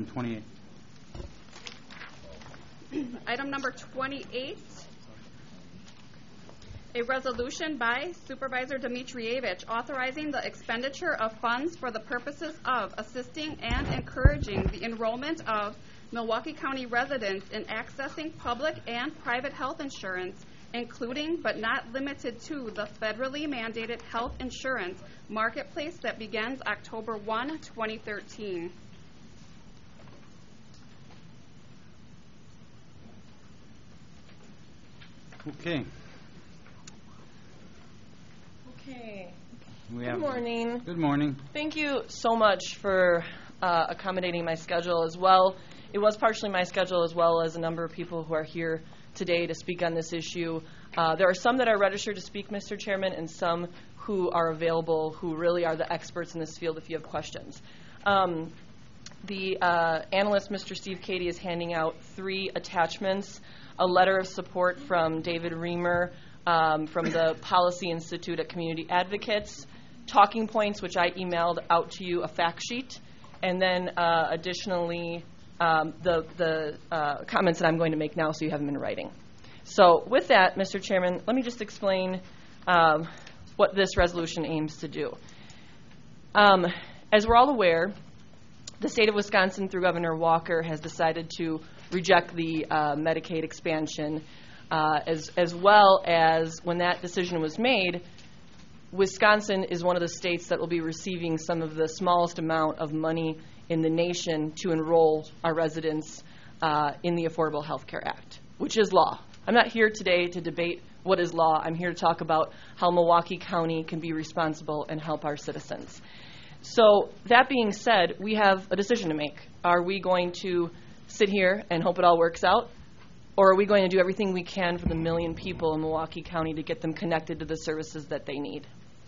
28. Item number 28, a resolution by Supervisor Dimitrievich authorizing the expenditure of funds for the purposes of assisting and encouraging the enrollment of Milwaukee County residents in accessing public and private health insurance, including but not limited to the federally mandated health insurance marketplace that begins October 1, 2013. Okay. Okay. We Good have, morning. Good morning. Thank you so much for accommodating my schedule as well. It was partially my schedule as well as a number of people who are here today to speak on this issue. There are some that are registered to speak, Mr. Chairman, and some who are available who really are the experts in this field if you have questions. The analyst, Mr. Steve Cady, is handing out 3 attachments: a letter of support from David Reamer from the Policy Institute at Community Advocates, talking points, which I emailed out to you, a fact sheet, and then additionally the comments that I'm going to make now so you have them in writing. So with that, Mr. Chairman, let me just explain what this resolution aims to do. As we're all aware, the state of Wisconsin, through Governor Walker, has decided to reject the Medicaid expansion, as well as when that decision was made, Wisconsin is one of the states that will be receiving some of the smallest amount of money in the nation to enroll our residents in the Affordable Health Care Act, which is law. I'm not here today to debate what is law. I'm here to talk about how Milwaukee County can be responsible and help our citizens. So that being said, we have a decision to make. Are we going to sit here and hope it all works out, or are we going to do everything we can for the 1 million people in Milwaukee County to get them connected to the services that they need?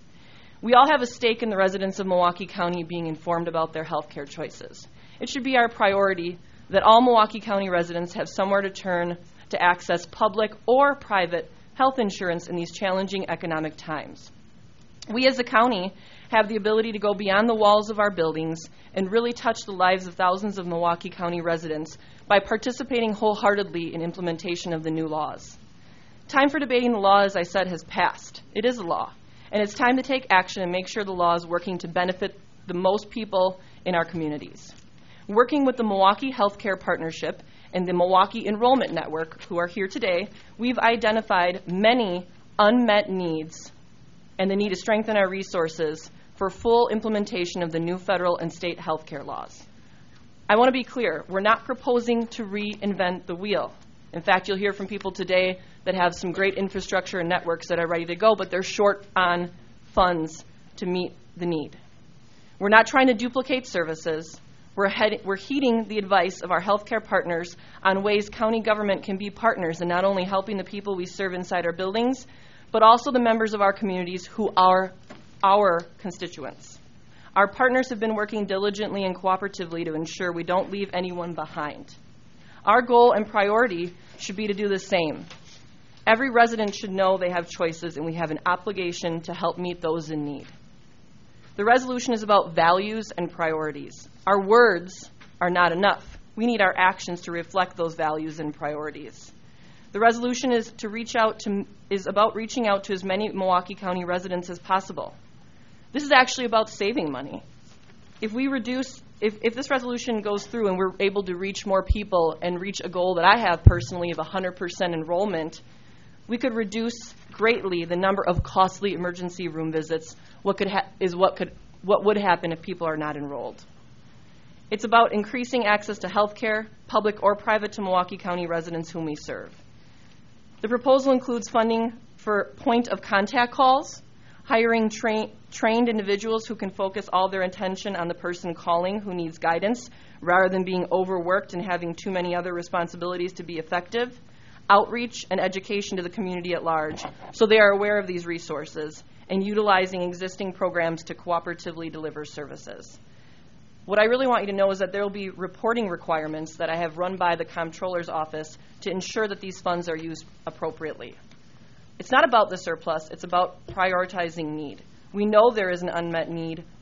We all have a stake in the residents of Milwaukee County being informed about their health care choices. It should be our priority that all Milwaukee County residents have somewhere to turn to access public or private health insurance in these challenging economic times. We as a county have the ability to go beyond the walls of our buildings and really touch the lives of thousands of Milwaukee County residents by participating wholeheartedly in implementation of the new laws. Time for debating the law, as I said, has passed. It is a law, and it's time to take action and make sure the law is working to benefit the most people in our communities. Working with the Milwaukee Healthcare Partnership and the Milwaukee Enrollment Network, who are here today, we've identified many unmet needs and the need to strengthen our resources for full implementation of the new federal and state health care laws. I want to be clear, we're not proposing to reinvent the wheel. In fact, you'll hear from people today that have some great infrastructure and networks that are ready to go, but they're short on funds to meet the need. We're not trying to duplicate services. We're heeding the advice of our healthcare partners on ways county government can be partners in not only helping the people we serve inside our buildings, but also the members of our communities who are our constituents. Our partners have been working diligently and cooperatively to ensure we don't leave anyone behind. Our goal and priority should be to do the same. Every resident should know they have choices, and we have an obligation to help meet those in need. The resolution is about values and priorities. Our words are not enough. We need our actions to reflect those values and priorities. The resolution is about reaching out to as many Milwaukee County residents as possible. This is actually about saving money. If this resolution goes through and we're able to reach more people and reach a goal that I have personally of 100% enrollment, we could reduce greatly the number of costly emergency room visits. What would happen if people are not enrolled? It's about increasing access to health care, public or private, to Milwaukee County residents whom we serve. The proposal includes funding for point-of-contact calls, hiring trained individuals who can focus all their attention on the person calling who needs guidance rather than being overworked and having too many other responsibilities to be effective, outreach and education to the community at large so they are aware of these resources, and utilizing existing programs to cooperatively deliver services. What I really want you to know is that there will be reporting requirements that I have run by the Comptroller's Office to ensure that these funds are used appropriately. It's not about the surplus, it's about prioritizing need. We know there is an unmet need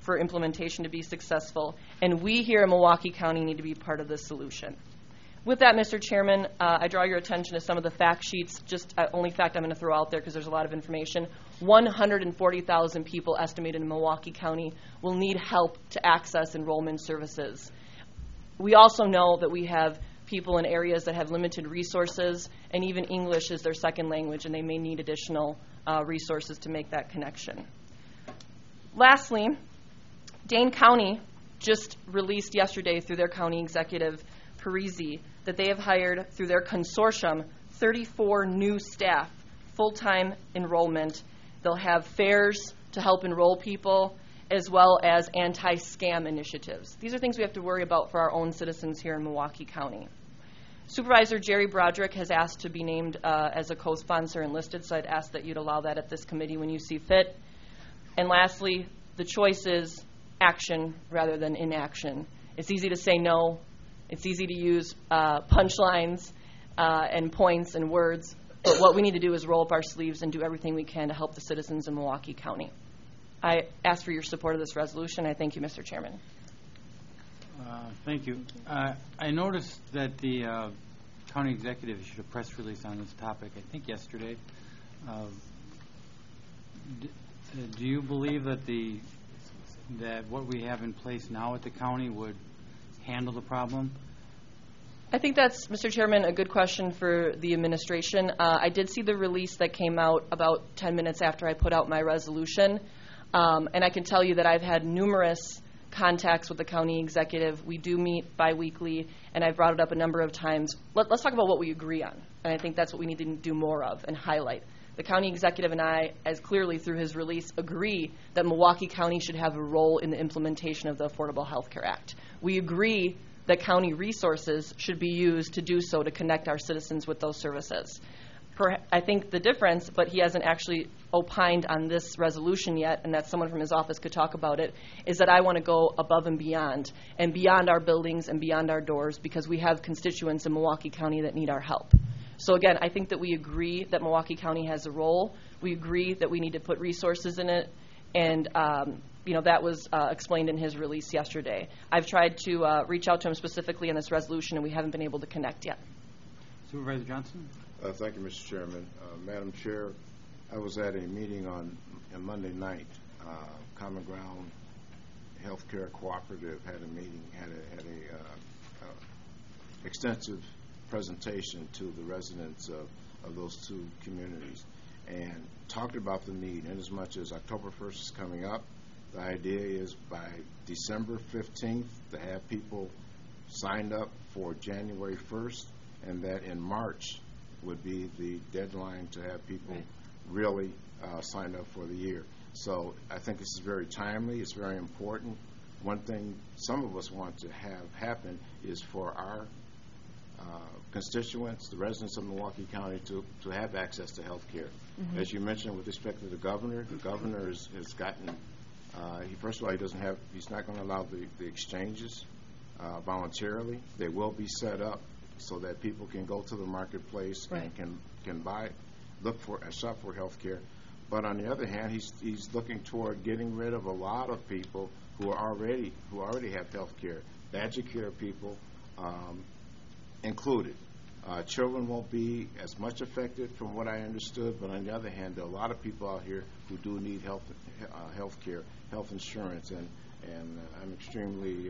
for implementation to be successful, and we here in Milwaukee County need to be part of the solution. With that, Mr. Chairman, I draw your attention to some of the fact sheets. Just only fact I'm going to throw out there because there's a lot of information. 140,000 people estimated in Milwaukee County will need help to access enrollment services. We also know that we have people in areas that have limited resources, and even English is their second language, and they may need additional resources to make that connection. Lastly, Dane County just released yesterday through their county executive, Parisi, that they have hired through their consortium 34 new staff, full-time enrollment. They'll have fairs to help enroll people, as well as anti-scam initiatives. These are things we have to worry about for our own citizens here in Milwaukee County. Supervisor Jerry Broderick has asked to be named as a co-sponsor and listed, so I'd ask that you'd allow that at this committee when you see fit. And lastly, the choice is action rather than inaction. It's easy to say no. It's easy to use punchlines and points and words, but what we need to do is roll up our sleeves and do everything we can to help the citizens in Milwaukee County. I ask for your support of this resolution. I thank you, Mr. Chairman. Thank you. I noticed that the county executive issued a press release on this topic, I think yesterday. Do you believe that what we have in place now at the county would handle the problem? I think that's, Mr. Chairman, a good question for the administration. I did see the release that came out about 10 minutes after I put out my resolution, and I can tell you that I've had numerous contacts with the county executive. We do meet biweekly, and I've brought it up a number of times. Let's talk about what we agree on, and I think that's what we need to do more of and highlight. The county executive and I, as clearly through his release, agree that Milwaukee County should have a role in the implementation of the Affordable Health Care Act. We agree that county resources should be used to do so, to connect our citizens with those services. I think the difference, but he hasn't actually opined on this resolution yet, and that someone from his office could talk about it, is that I want to go above and beyond our buildings and beyond our doors, because we have constituents in Milwaukee County that need our help. So again, I think that we agree that Milwaukee County has a role. We agree that we need to put resources in it, and that was explained in his release yesterday. I've tried to reach out to him specifically in this resolution, and we haven't been able to connect yet. Supervisor Johnson? Thank you, Mr. Chairman. Madam Chair, I was at a meeting on Monday night. Common Ground Healthcare Cooperative had a meeting, had a extensive presentation to the residents of those two communities, and talked about the need. And as much as October 1st is coming up, the idea is by December 15th to have people signed up for January 1st, and that in March would be the deadline to have people really signed up for the year. So I think this is very timely. It's very important. One thing some of us want to have happen is for our constituents, the residents of Milwaukee County, to have access to health care. Mm-hmm. As you mentioned with respect to the governor has gotten, first of all, he's not going to allow the exchanges voluntarily. They will be set up so that people can go to the marketplace and can shop for health care. But on the other hand, he's looking toward getting rid of a lot of people who already have health care, badger care people included. Children won't be as much affected from what I understood, but on the other hand, there are a lot of people out here who do need health care, health insurance, and I'm extremely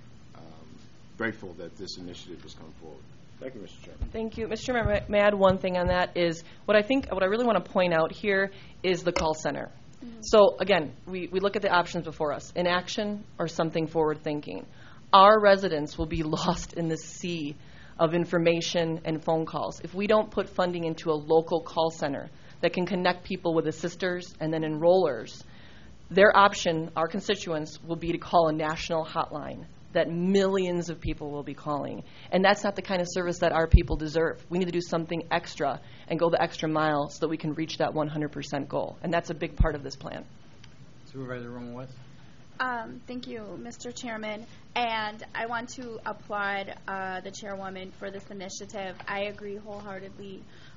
grateful that this initiative has come forward. Thank you, Mr. Chairman. Thank you. Mr. Chairman, may I add one thing on that? Is what I really want to point out here is the call center. Mm-hmm. So again, we look at the options before us: inaction or something forward thinking. Our residents will be lost in the sea of information and phone calls if we don't put funding into a local call center that can connect people with assisters and then enrollers. Their option, our constituents, will be to call a national hotline that millions of people will be calling. And that's not the kind of service that our people deserve. We need to do something extra and go the extra mile so that we can reach that 100% goal. And that's a big part of this plan. Supervisor Roman-West. Thank you, Mr. Chairman. And I want to applaud the chairwoman for this initiative. I agree wholeheartedly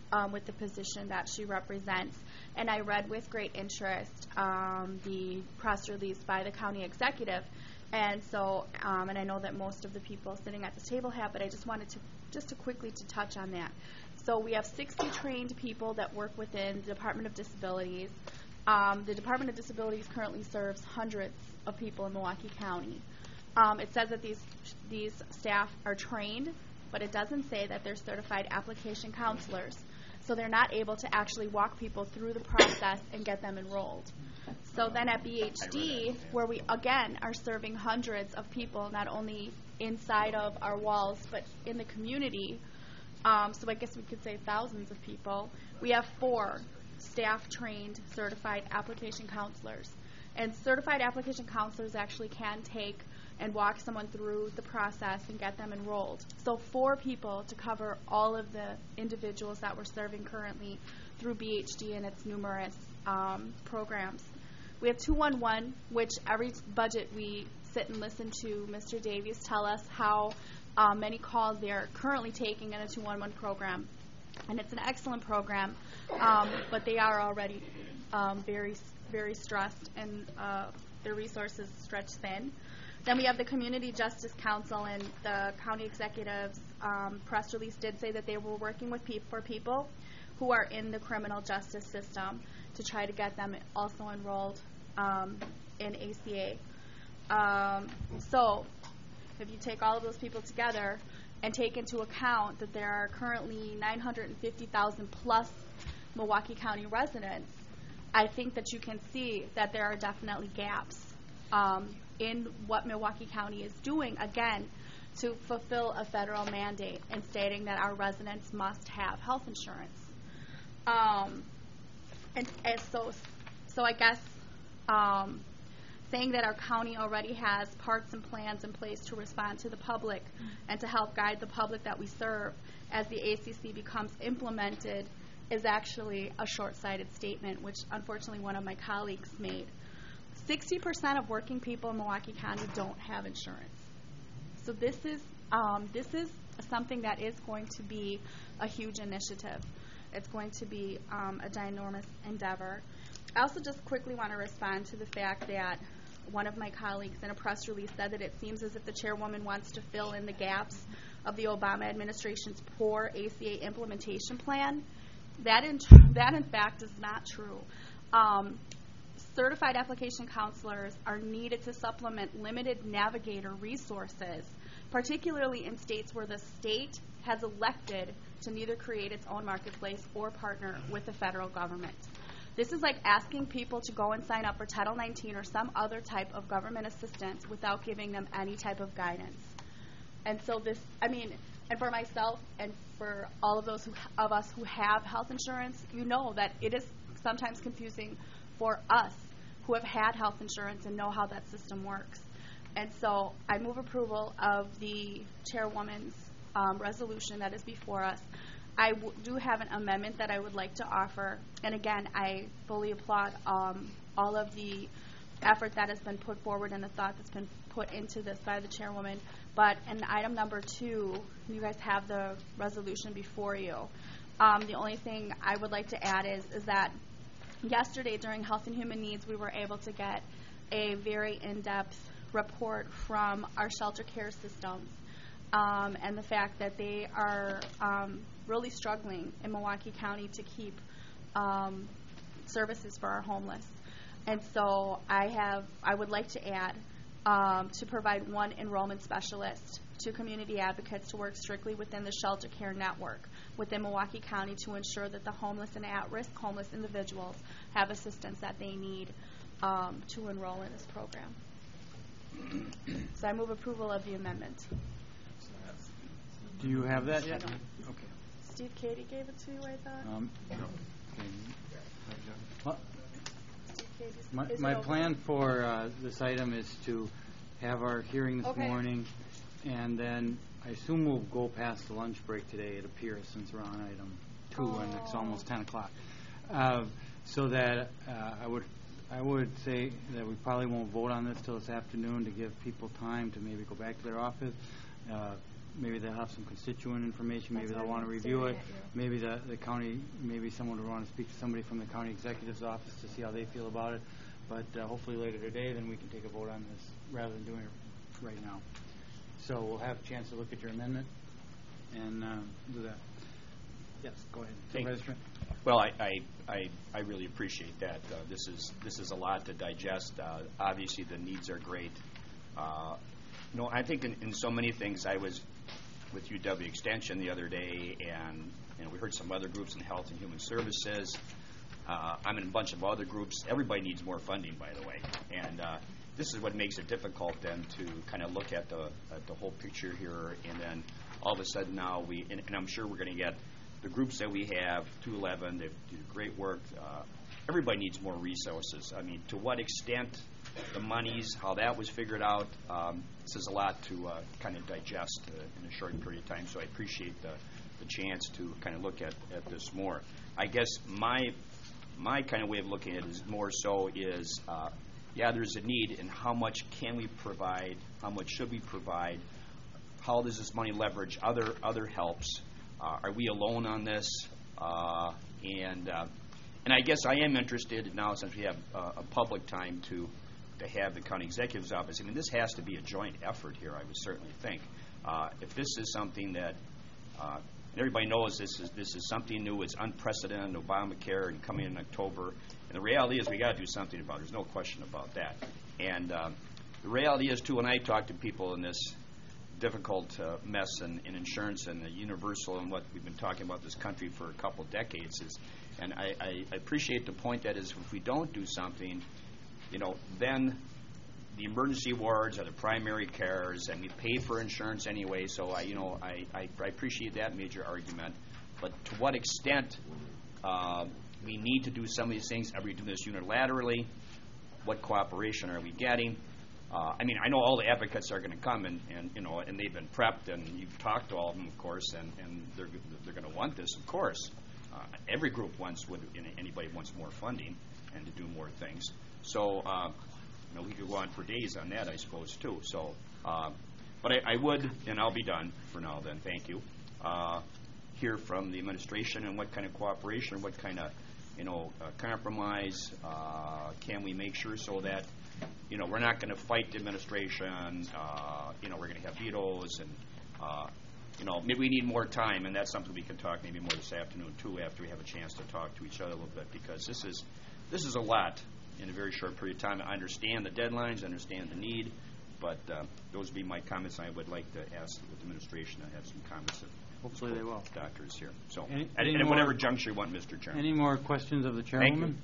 with the position that she represents. And I read with great interest the press release by the county executive. And so, and I know that most of the people sitting at this table have, but I just wanted to quickly to touch on that. So we have 60 trained people that work within the Department of Disabilities. The Department of Disabilities currently serves hundreds of people in Milwaukee County. It says that these staff are trained, but it doesn't say that they're certified application counselors. So they're not able to actually walk people through the process and get them enrolled. So then at BHD, where we, again, are serving hundreds of people, not only inside of our walls, but in the community, so I guess we could say thousands of people, we have 4 staff-trained certified application counselors. And certified application counselors actually can take and walk someone through the process and get them enrolled. So 4 people to cover all of the individuals that we're serving currently through BHD and its numerous programs. We have 211, which every budget we sit and listen to Mr. Davies tell us how many calls they're currently taking in a 211 program. And it's an excellent program, but they are already very, very stressed and their resources stretched thin. Then we have the Community Justice Council, and the county executive's press release did say that they were working with for people who are in the criminal justice system to try to get them also enrolled in ACA. So if you take all of those people together and take into account that there are currently 950,000 plus Milwaukee County residents, I think that you can see that there are definitely gaps in what Milwaukee County is doing, again, to fulfill a federal mandate and stating that our residents must have health insurance. And so I guess saying that our county already has parts and plans in place to respond to the public and to help guide the public that we serve as the ACC becomes implemented is actually a short-sighted statement, which unfortunately one of my colleagues made. 60% of working people in Milwaukee County don't have insurance. So this is something that is going to be a huge initiative. It's going to be a ginormous endeavor. I also just quickly want to respond to the fact that one of my colleagues in a press release said that it seems as if the chairwoman wants to fill in the gaps of the Obama administration's poor ACA implementation plan. That in fact is not true. Certified application counselors are needed to supplement limited navigator resources, particularly in states where the state has elected to neither create its own marketplace or partner with the federal government. This is like asking people to go and sign up for Title 19 or some other type of government assistance without giving them any type of guidance. And so and for myself and for all of those of us who have health insurance, you know that it is sometimes confusing for us who have had health insurance and know how that system works. And so I move approval of the chairwoman's resolution that is before us. I do have an amendment that I would like to offer. And again, I fully applaud all of the effort that has been put forward and the thought that's been put into this by the chairwoman. But in item number 2, you guys have the resolution before you. The only thing I would like to add is that yesterday during Health and Human Needs, we were able to get a very in-depth report from our shelter care systems and the fact that they are really struggling in Milwaukee County to keep services for our homeless. And so I would like to add to provide 1 enrollment specialist to community advocates to work strictly within the shelter care network within Milwaukee County to ensure that the homeless and at-risk homeless individuals have assistance that they need to enroll in this program. So I move approval of the amendment. Do you have that yet? I don't. Okay. Steve Cady gave it to you, I thought. Okay. Well, Steve Cady's. Is my it okay? plan for this item is to have our hearing this Okay. morning, and then I assume we'll go past the lunch break today, it appears, since we're on item 2 and it's almost 10 o'clock. So that I would say that we probably won't vote on this till this afternoon to give people time to maybe go back to their office. maybe they'll have some constituent information, maybe That's they'll what want to I was review it. saying, yeah. Maybe the county, maybe someone would want to speak to somebody from the county executive's office to see how they feel about it. But hopefully later today, then we can take a vote on this rather than doing it right now. So we'll have a chance to look at your amendment and do that. Yes, go ahead. Thank you. Supervisor Trent. Well, I really appreciate that. This is a lot to digest. Obviously, the needs are great. I think in so many things, I was with UW Extension the other day, and we heard some other groups in Health and Human Services. I'm in a bunch of other groups. Everybody needs more funding, by the way, and this is what makes it difficult then to kind of look at the whole picture here, and then all of a sudden now and I'm sure we're going to get the groups that we have, 211, they do great work. Everybody needs more resources. I mean, to what extent the monies, how that was figured out, this is a lot to kind of digest in a short period of time. So I appreciate the chance to kind of look at this more. I guess my kind of way of looking at it is more so is, there's a need, and how much can we provide? How much should we provide? How does this money leverage other helps? Are we alone on this? And I guess I am interested now, since we have a public time to have the county executive's office. I mean, this has to be a joint effort here, I would certainly think. If this is something that everybody knows, this is something new, it's unprecedented, Obamacare, and coming in October. And the reality is we got to do something about it. There's no question about that. And the reality is, too, when I talk to people in this difficult mess in insurance and the universal and what we've been talking about this country for a couple of decades and I appreciate the point that is, if we don't do something, then the emergency wards are the primary cares, and we pay for insurance anyway. So I appreciate that major argument, but to what extent we need to do some of these things? Are we doing this unilaterally? What cooperation are we getting? I mean, I know all the advocates are going to come, and they've been prepped, and you've talked to all of them, of course, and they're going to want this, of course. Every group anybody wants more funding and to do more things. So, we could go on for days on that, I suppose, too. So, but I would, and I'll be done for now. Then, thank you. Hear from the administration and what kind of cooperation, what kind of compromise can we make sure so that. We're not going to fight the administration. We're going to have vetoes, and maybe we need more time, and that's something we can talk maybe more this afternoon too, after we have a chance to talk to each other a little bit, because this is a lot in a very short period of time. I understand the deadlines, I understand the need, but those would be my comments. I would like to ask the administration to have some comments. Hopefully they will. Doctors here. So, any at whatever juncture you want, Mr. Chairman. Any more questions of the chairwoman?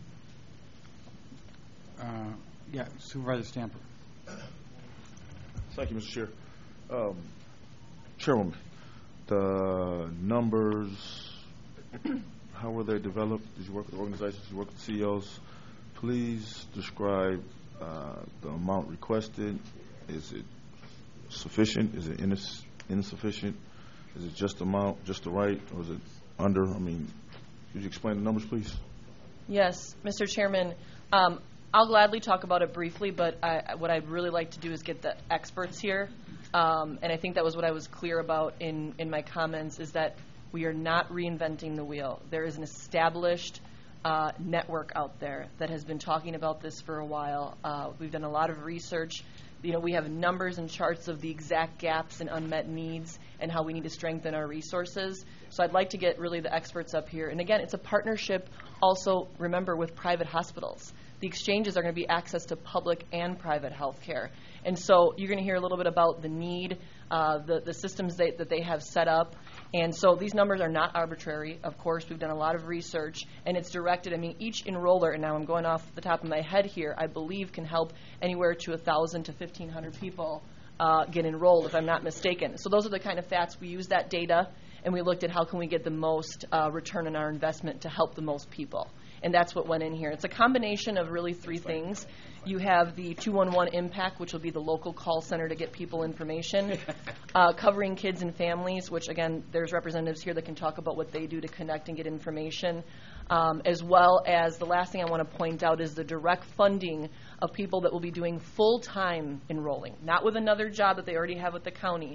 Yeah, Supervisor Stamper. Thank you, Mr. Chair. Chairwoman, the numbers, how were they developed? Did you work with organizations? Did you work with CEOs? Please describe the amount requested. Is it sufficient? Is it insufficient? Is it just the amount, just the right, or is it under? I mean, could you explain the numbers, please? Yes, Mr. Chairman. I'll gladly talk about it briefly, but what I'd really like to do is get the experts here. And I think that was what I was clear about in my comments, is that we are not reinventing the wheel. There is an established network out there that has been talking about this for a while. We've done a lot of research. We have numbers and charts of the exact gaps and unmet needs and how we need to strengthen our resources. So I'd like to get really the experts up here. And again, it's a partnership also, remember, with private hospitals. The exchanges are going to be access to public and private health care. And so you're going to hear a little bit about the need, the systems that they have set up. And so these numbers are not arbitrary. Of course, we've done a lot of research, and it's directed. I mean, each enroller, and now I'm going off the top of my head here, I believe can help anywhere to 1,000 to 1,500 people get enrolled, if I'm not mistaken. So those are the kind of facts. We use that data, and we looked at how can we get the most return on our investment to help the most people. And that's what went in here. It's a combination of really three things. You have the 211 Impact, which will be the local call center to get people information, covering kids and families, which, again, there's representatives here that can talk about what they do to connect and get information, as well as the last thing I want to point out is the direct funding of people that will be doing full-time enrolling, not with another job that they already have with the county,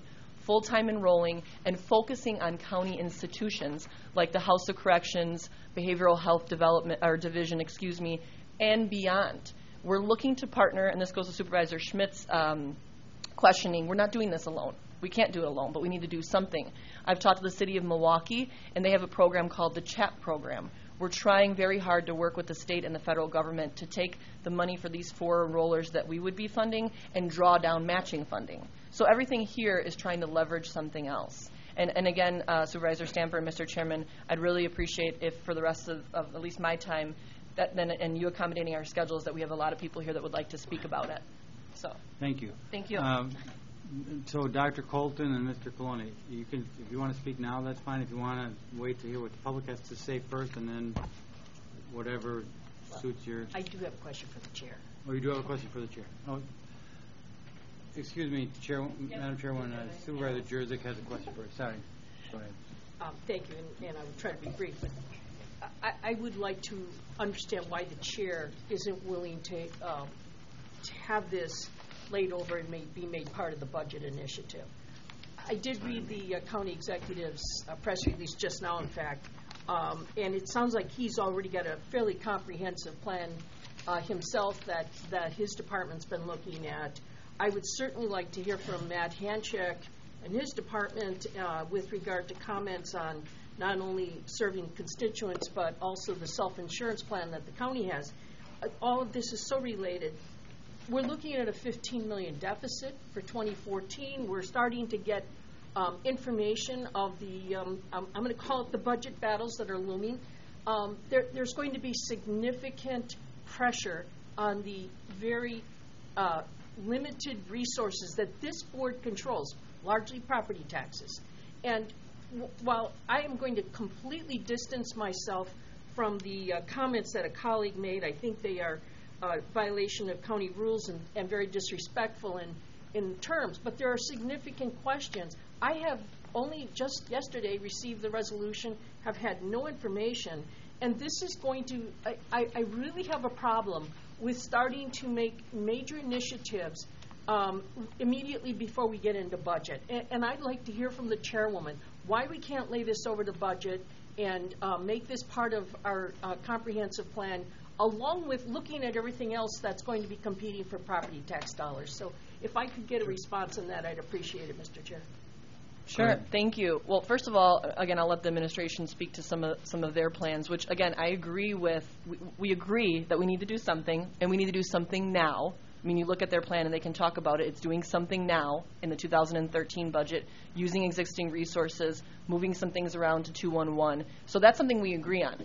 full-time enrolling and focusing on county institutions like the House of Corrections, Behavioral Health Development or Division, and beyond. We're looking to partner, and this goes to Supervisor Schmidt's questioning. We're not doing this alone. We can't do it alone, but we need to do something. I've talked to the city of Milwaukee, and they have a program called the CHAP program. We're trying very hard to work with the state and the federal government to take the money for these 4 enrollers that we would be funding and draw down matching funding. So everything here is trying to leverage something else. And again, Supervisor Stamper and Mr. Chairman, I'd really appreciate if for the rest of at least my time, and you accommodating our schedules, that we have a lot of people here that would like to speak about it. So Thank you. thank you. So Dr. Colton and Mr. Coloni, you can, if you want to speak now, that's fine. If you want to wait to hear what the public has to say first, and then whatever suits your. I do have a question for the chair. Oh, you do have a question for the chair. Oh, excuse me, Madam Chairwoman, Supervisor Jerzik has a question for you. Sorry. Go ahead. Thank you, and I will try to be brief. But I would like to understand why the chair isn't willing to have this laid over and be made part of the budget initiative. I did read the county executive's press release just now, in fact, and it sounds like he's already got a fairly comprehensive plan himself that his department's been looking at. I would certainly like to hear from Matt Hanchek and his department with regard to comments on not only serving constituents but also the self-insurance plan that the county has. All of this is so related. We're looking at a $15 million deficit for 2014. We're starting to get information of the, I'm going to call it the budget battles that are looming. There's going to be significant pressure on the very limited resources that this board controls, largely property taxes. And while I am going to completely distance myself from the comments that a colleague made, I think they are violation of county rules and very disrespectful in terms. But there are significant questions. I have only just yesterday received the resolution, have had no information, and this is going to, I really have a problem with starting to make major initiatives immediately before we get into budget. And I'd like to hear from the chairwoman why we can't lay this over to budget and make this part of our comprehensive plan, along with looking at everything else that's going to be competing for property tax dollars. So if I could get a response on that, I'd appreciate it, Mr. Chair. Sure. Thank you. Well, first of all, again, I'll let the administration speak to some of their plans, which, again, I agree with. We agree that we need to do something, and we need to do something now. I mean, you look at their plan, and they can talk about it. It's doing something now in the 2013 budget, using existing resources, moving some things around to 211. So that's something we agree on.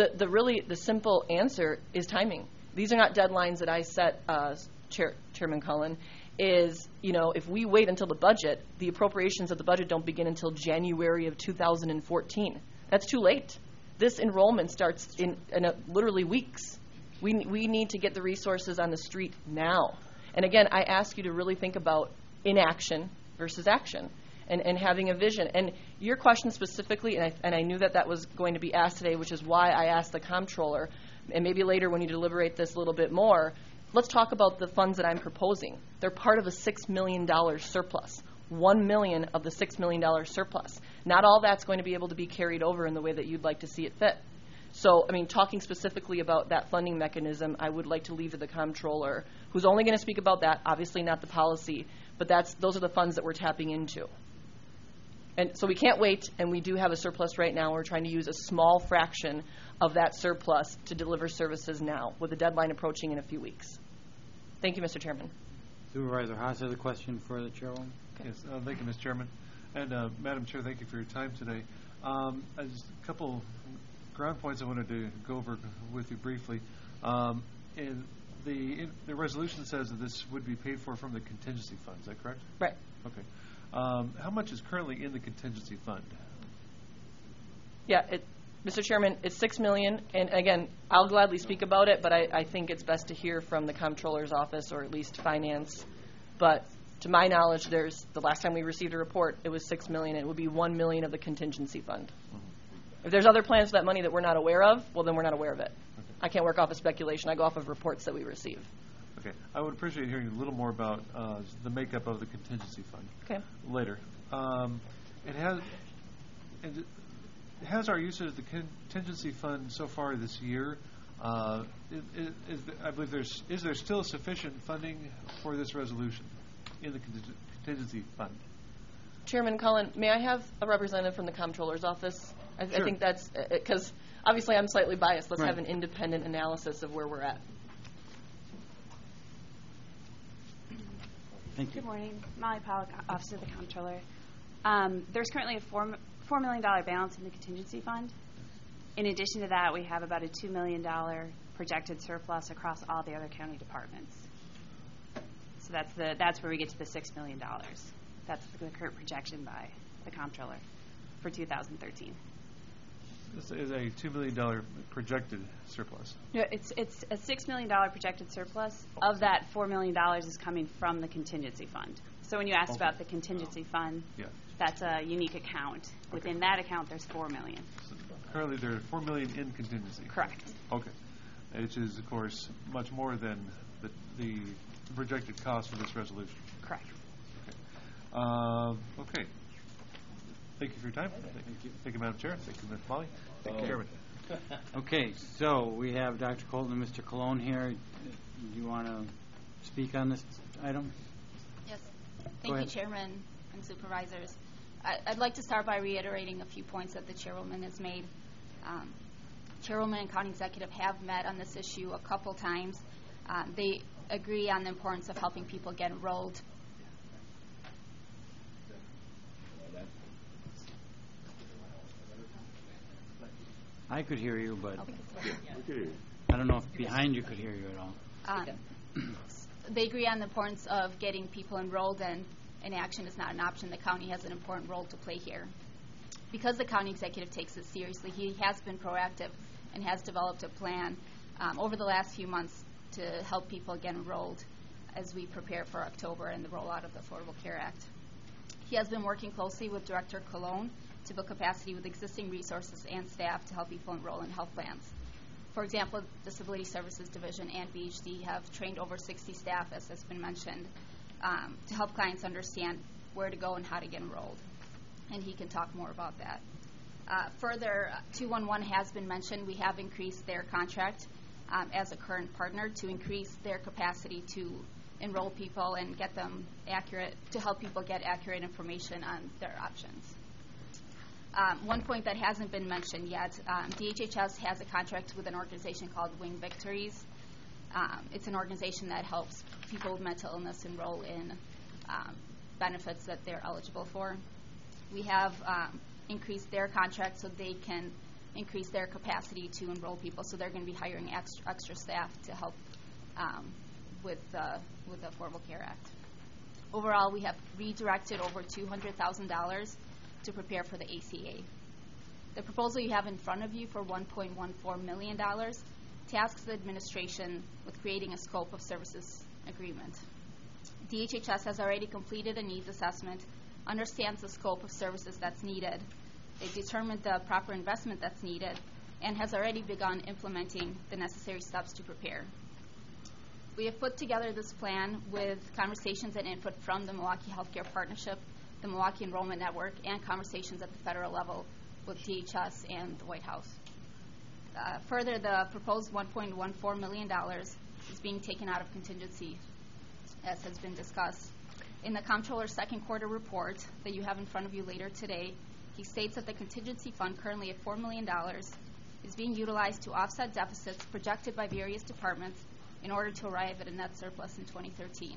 The simple answer is timing. These are not deadlines that I set, Chairman Cullen, is, if we wait until the budget, the appropriations of the budget don't begin until January of 2014. That's too late. This enrollment starts in literally weeks. We need to get the resources on the street now. And again, I ask you to really think about inaction versus action and having a vision. And your question specifically, and I knew that was going to be asked today, which is why I asked the comptroller, and maybe later when you deliberate this a little bit more, let's talk about the funds that I'm proposing. They're part of a $6 million surplus. $1 million of the $6 million surplus. Not all that's going to be able to be carried over in the way that you'd like to see it fit. So, talking specifically about that funding mechanism, I would like to leave to the comptroller, who's only going to speak about that, obviously not the policy, but those are the funds that we're tapping into. And so we can't wait, and we do have a surplus right now. We're trying to use a small fraction of that surplus to deliver services now, with the deadline approaching in a few weeks. Thank you, Mr. Chairman. Supervisor Haas has a question for the chairwoman. Okay. Yes, thank you, Mr. Chairman. And Madam Chair, thank you for your time today. Just a couple ground points I wanted to go over with you briefly. And the resolution says that this would be paid for from the contingency fund. Is that correct? Right. Okay. How much is currently in the contingency fund? Yeah, Mr. Chairman, it's $6 million, and again, I'll gladly speak about it, but I think it's best to hear from the comptroller's office or at least finance. But to my knowledge, the last time we received a report, it was $6 million. It would be $1 million of the contingency fund. If there's other plans for that money that we're not aware of, well, then we're not aware of it. Okay. I can't work off of speculation. I go off of reports that we receive. Okay. I would appreciate hearing a little more about the makeup of the contingency fund. Okay. Later. Has our usage of the contingency fund so far this year? I believe is there still sufficient funding for this resolution in the contingency fund? Chairman Cullen, may I have a representative from the Comptroller's office? I Sure. think that's because obviously I'm slightly biased. Let's Right. have an independent analysis of where we're at. Thank you. Good morning. Molly Pollock, Office of the Comptroller. There's currently a $4 million balance in the contingency fund. In addition to that, we have about a $2 million projected surplus across all the other county departments. So that's where we get to the $6 million. That's the current projection by the Comptroller for 2013. This is a $2 million projected surplus. No, it's a $6 million projected surplus. Of that, $4 million is coming from the contingency fund. So when you asked about the contingency fund, Yeah. that's a unique account. Within that account, there's $4 million. So currently, there are $4 million in contingency. Correct. Okay, which is of course much more than the projected cost for this resolution. Correct. Okay. Thank you for your time. Thank you. Thank you, Madam Chair. Thank you, Ms. Molly. Thank you, Chairman. Okay, so we have Dr. Colton and Mr. Cologne here. Do you want to speak on this item? Yes. Go Thank you, ahead. Chairman and Supervisors. I'd like to start by reiterating a few points that the Chairwoman has made. Chairwoman and County Executive have met on this issue a couple times. They agree on the importance of helping people get enrolled. I could hear you, but Okay. I don't know if behind you could hear you at all. They agree on the importance of getting people enrolled, and inaction is not an option. The county has an important role to play here. Because the county executive takes this seriously, he has been proactive and has developed a plan over the last few months to help people get enrolled as we prepare for October and the rollout of the Affordable Care Act. He has been working closely with Director Cologne to build capacity with existing resources and staff to help people enroll in health plans. For example, Disability Services Division and BHD have trained over 60 staff, as has been mentioned, to help clients understand where to go and how to get enrolled. And he can talk more about that. Further, 211 has been mentioned. We have increased their contract as a current partner to increase their capacity to enroll people and get them accurate, to help people get accurate information on their options. One point that hasn't been mentioned yet, DHHS has a contract with an organization called Wing Victories. It's an organization that helps people with mental illness enroll in benefits that they're eligible for. We have increased their contract so they can increase their capacity to enroll people, so they're going to be hiring extra staff to help with the Affordable Care Act. Overall, we have redirected over $200,000 to prepare for the ACA. The proposal you have in front of you for $1.14 million tasks the administration with creating a scope of services agreement. DHHS has already completed a needs assessment, understands the scope of services that's needed. They've determined the proper investment that's needed, and has already begun implementing the necessary steps to prepare. We have put together this plan with conversations and input from the Milwaukee Healthcare Partnership, the Milwaukee Enrollment Network, and conversations at the federal level with DHS and the White House. Further, the proposed $1.14 million is being taken out of contingency, as has been discussed. In the Comptroller's second quarter report that you have in front of you later today, he states that the contingency fund, currently at $4 million, is being utilized to offset deficits projected by various departments in order to arrive at a net surplus in 2013.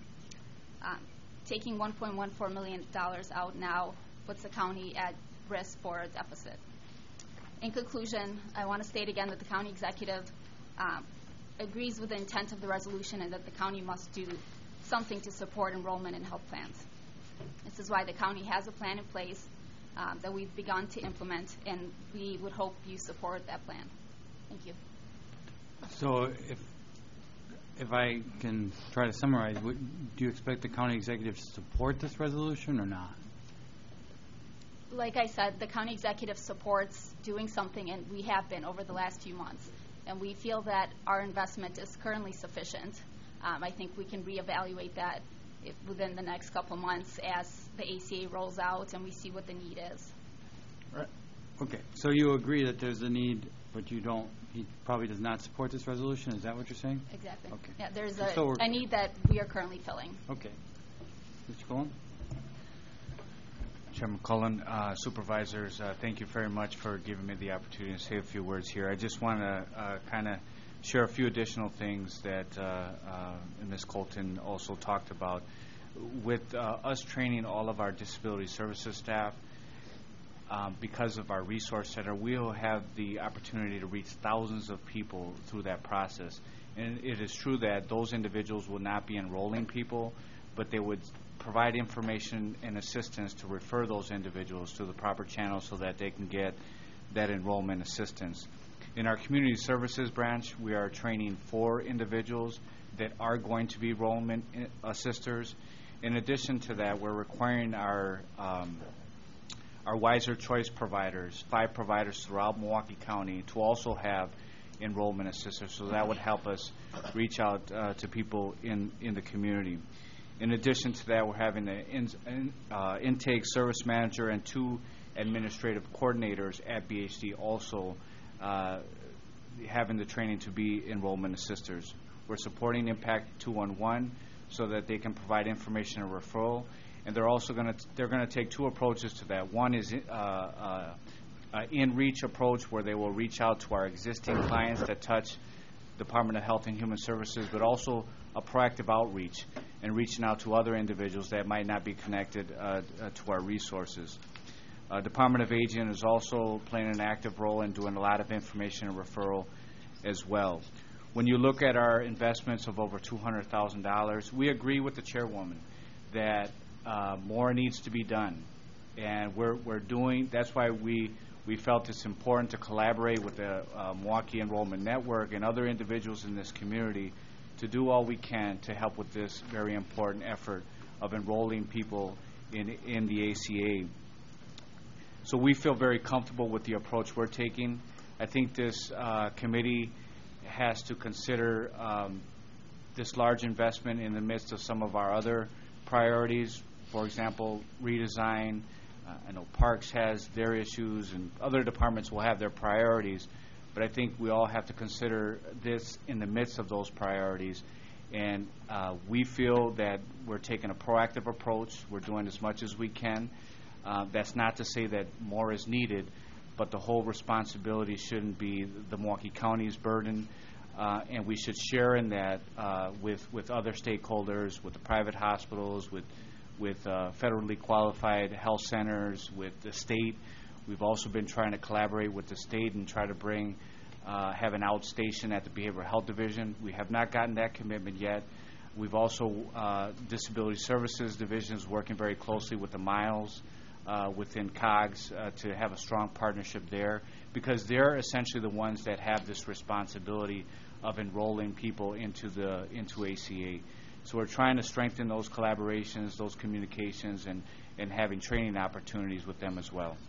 Taking $1.14 million out now puts the county at risk for a deficit. In conclusion, I want to state again that the county executive agrees with the intent of the resolution and that the county must do something to support enrollment in health plans. This is why the county has a plan in place that we've begun to implement, and we would hope you support that plan. Thank you. So if I can try to summarize, do you expect the county executive to support this resolution or not? Like I said, the county executive supports doing something, and we have been over the last few months. And we feel that our investment is currently sufficient. I think we can reevaluate that within the next couple months as the ACA rolls out and we see what the need is. Right. Okay, so you agree that there's a need, but you don't, he probably does not support this resolution, is that what you're saying? Exactly. Okay. Yeah, there's So a need that we are currently filling. Okay. Mr. Cullen? Chairman Cullen, supervisors, thank you very much for giving me the opportunity to say a few words here. I just want to kind of share a few additional things that Ms. Colton also talked about. With us training all of our disability services staff, because of our resource center, we'll have the opportunity to reach thousands of people through that process. And it is true that those individuals will not be enrolling people, but they would provide information and assistance to refer those individuals to the proper channel so that they can get that enrollment assistance. In our community services branch, we are training 4 individuals that are going to be enrollment assisters. In addition to that, we're requiring our Wiser Choice providers, 5 providers throughout Milwaukee County, to also have enrollment assisters, so that would help us reach out to people in the community. In addition to that, we're having an intake service manager and 2 administrative coordinators at BHD also having the training to be enrollment assisters. We're supporting Impact 211 so that they can provide information and referral, and they're also going to take 2 approaches to that. One is in-reach approach, where they will reach out to our existing clients that touch Department of Health and Human Services, but also a proactive outreach and reaching out to other individuals that might not be connected to our resources. Department of Aging is also playing an active role in doing a lot of information and referral as well. When you look at our investments of over $200,000, we agree with the chairwoman that more needs to be done, and we're doing. That's why we felt it's important to collaborate with the Milwaukee Enrollment Network and other individuals in this community to do all we can to help with this very important effort of enrolling people in the ACA. So we feel very comfortable with the approach we're taking. I think this committee has to consider this large investment in the midst of some of our other priorities. For example, redesign. I know Parks has their issues, and other departments will have their priorities. But I think we all have to consider this in the midst of those priorities. And we feel that we're taking a proactive approach. We're doing as much as we can. That's not to say that more is needed, but the whole responsibility shouldn't be the Milwaukee County's burden. And we should share in that with other stakeholders, with the private hospitals, with federally qualified health centers, with the state. We've also been trying to collaborate with the state and try to have an outstation at the Behavioral Health Division. We have not gotten that commitment yet. We've also, Disability Services Division is working very closely with the Miles within COGS to have a strong partnership there, because they're essentially the ones that have this responsibility of enrolling people into ACA. So we're trying to strengthen those collaborations, those communications, and having training opportunities with them as well.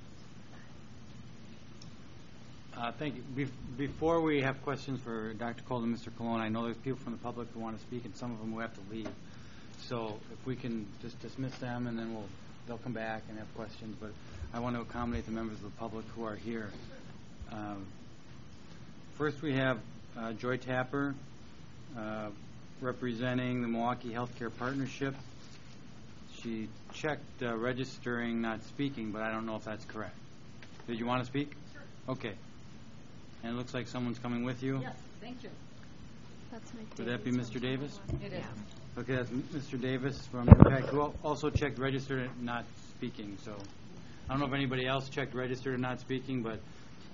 Thank you. Before we have questions for Dr. Cole and Mr. Colon, I know there's people from the public who want to speak, and some of them will have to leave. So if we can just dismiss them, and then they'll come back and have questions. But I want to accommodate the members of the public who are here. First, we have Joy Tapper, representing the Milwaukee Healthcare Partnership. She checked registering not speaking, but I don't know if that's correct. Did you want to speak? Sure. Okay. And it looks like someone's coming with you. Yes, thank you. That's Mike Would that be Mr. Davis? It is. Okay, that's Mr. Davis from Impact, who also checked registered not speaking. So I don't know if anybody else checked registered not speaking, but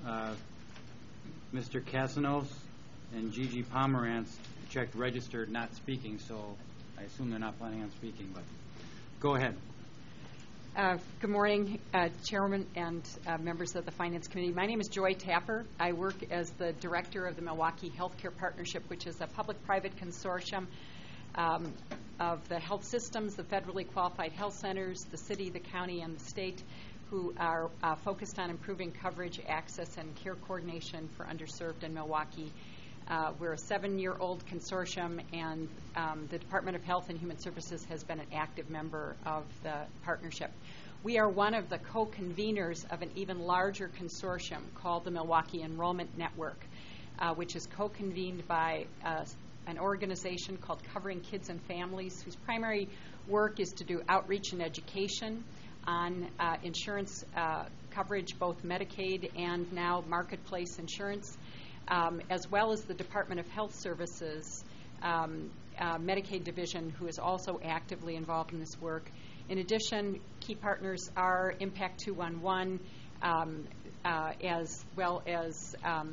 Mr. Casanos and Gigi Pomerantz checked registered not speaking, so I assume they're not planning on speaking, but go ahead. Good morning, Chairman and members of the Finance Committee. My name is Joy Tapper. I work as the Director of the Milwaukee Healthcare Partnership, which is a public-private consortium of the health systems, the federally qualified health centers, the city, the county, and the state, who are focused on improving coverage, access, and care coordination for underserved in Milwaukee We're a 7-year-old consortium, and the Department of Health and Human Services has been an active member of the partnership. We are one of the co-conveners of an even larger consortium called the Milwaukee Enrollment Network, which is co-convened by an organization called Covering Kids and Families, whose primary work is to do outreach and education on insurance coverage, both Medicaid and now Marketplace insurance, as well as the Department of Health Services Medicaid division, who is also actively involved in this work. In addition, key partners are Impact 211, as well as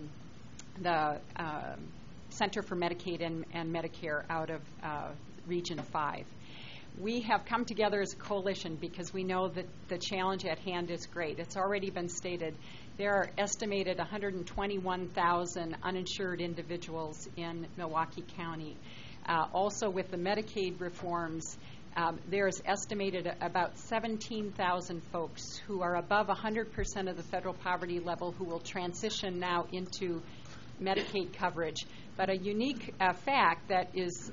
the Center for Medicaid and Medicare out of Region 5. We have come together as a coalition because we know that the challenge at hand is great. It's already been stated. There are estimated 121,000 uninsured individuals in Milwaukee County. Also, with the Medicaid reforms, there's estimated about 17,000 folks who are above 100% of the federal poverty level who will transition now into Medicaid coverage. But a unique fact that is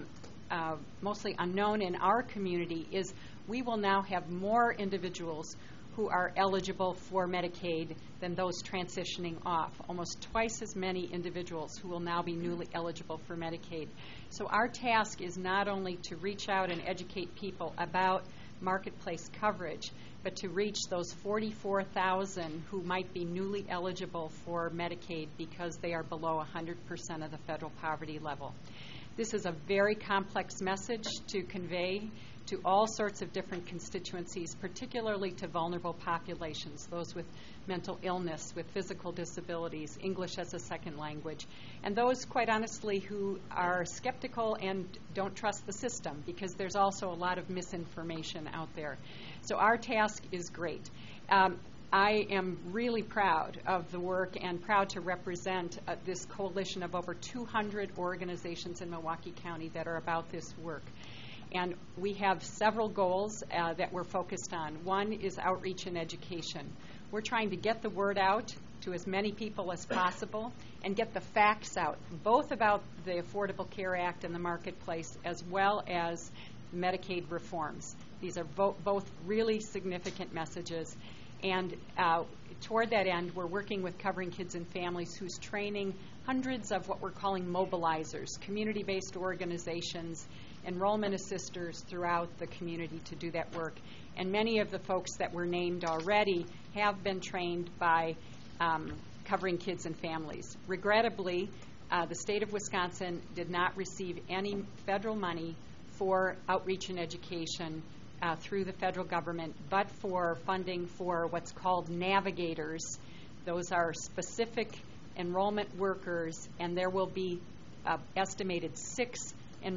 mostly unknown in our community is we will now have more individuals who are eligible for Medicaid than those transitioning off. Almost twice as many individuals who will now be newly eligible for Medicaid. So our task is not only to reach out and educate people about Marketplace coverage, but to reach those 44,000 who might be newly eligible for Medicaid because they are below 100% of the federal poverty level. This is a very complex message to convey to all sorts of different constituencies, particularly to vulnerable populations, those with mental illness, with physical disabilities, English as a second language, and those, quite honestly, who are skeptical and don't trust the system, because there's also a lot of misinformation out there. So our task is great. I am really proud of the work and proud to represent this coalition of over 200 organizations in Milwaukee County that are about this work. And we have several goals that we're focused on. One is outreach and education. We're trying to get the word out to as many people as possible and get the facts out, both about the Affordable Care Act and the Marketplace, as well as Medicaid reforms. These are both really significant messages. And toward that end, we're working with Covering Kids and Families, who's training hundreds of what we're calling mobilizers, community-based organizations, enrollment assisters throughout the community to do that work. And many of the folks that were named already have been trained by Covering Kids and Families. Regrettably, the state of Wisconsin did not receive any federal money for outreach and education through the federal government, but for funding for what's called navigators. Those are specific enrollment workers, and there will be estimated 6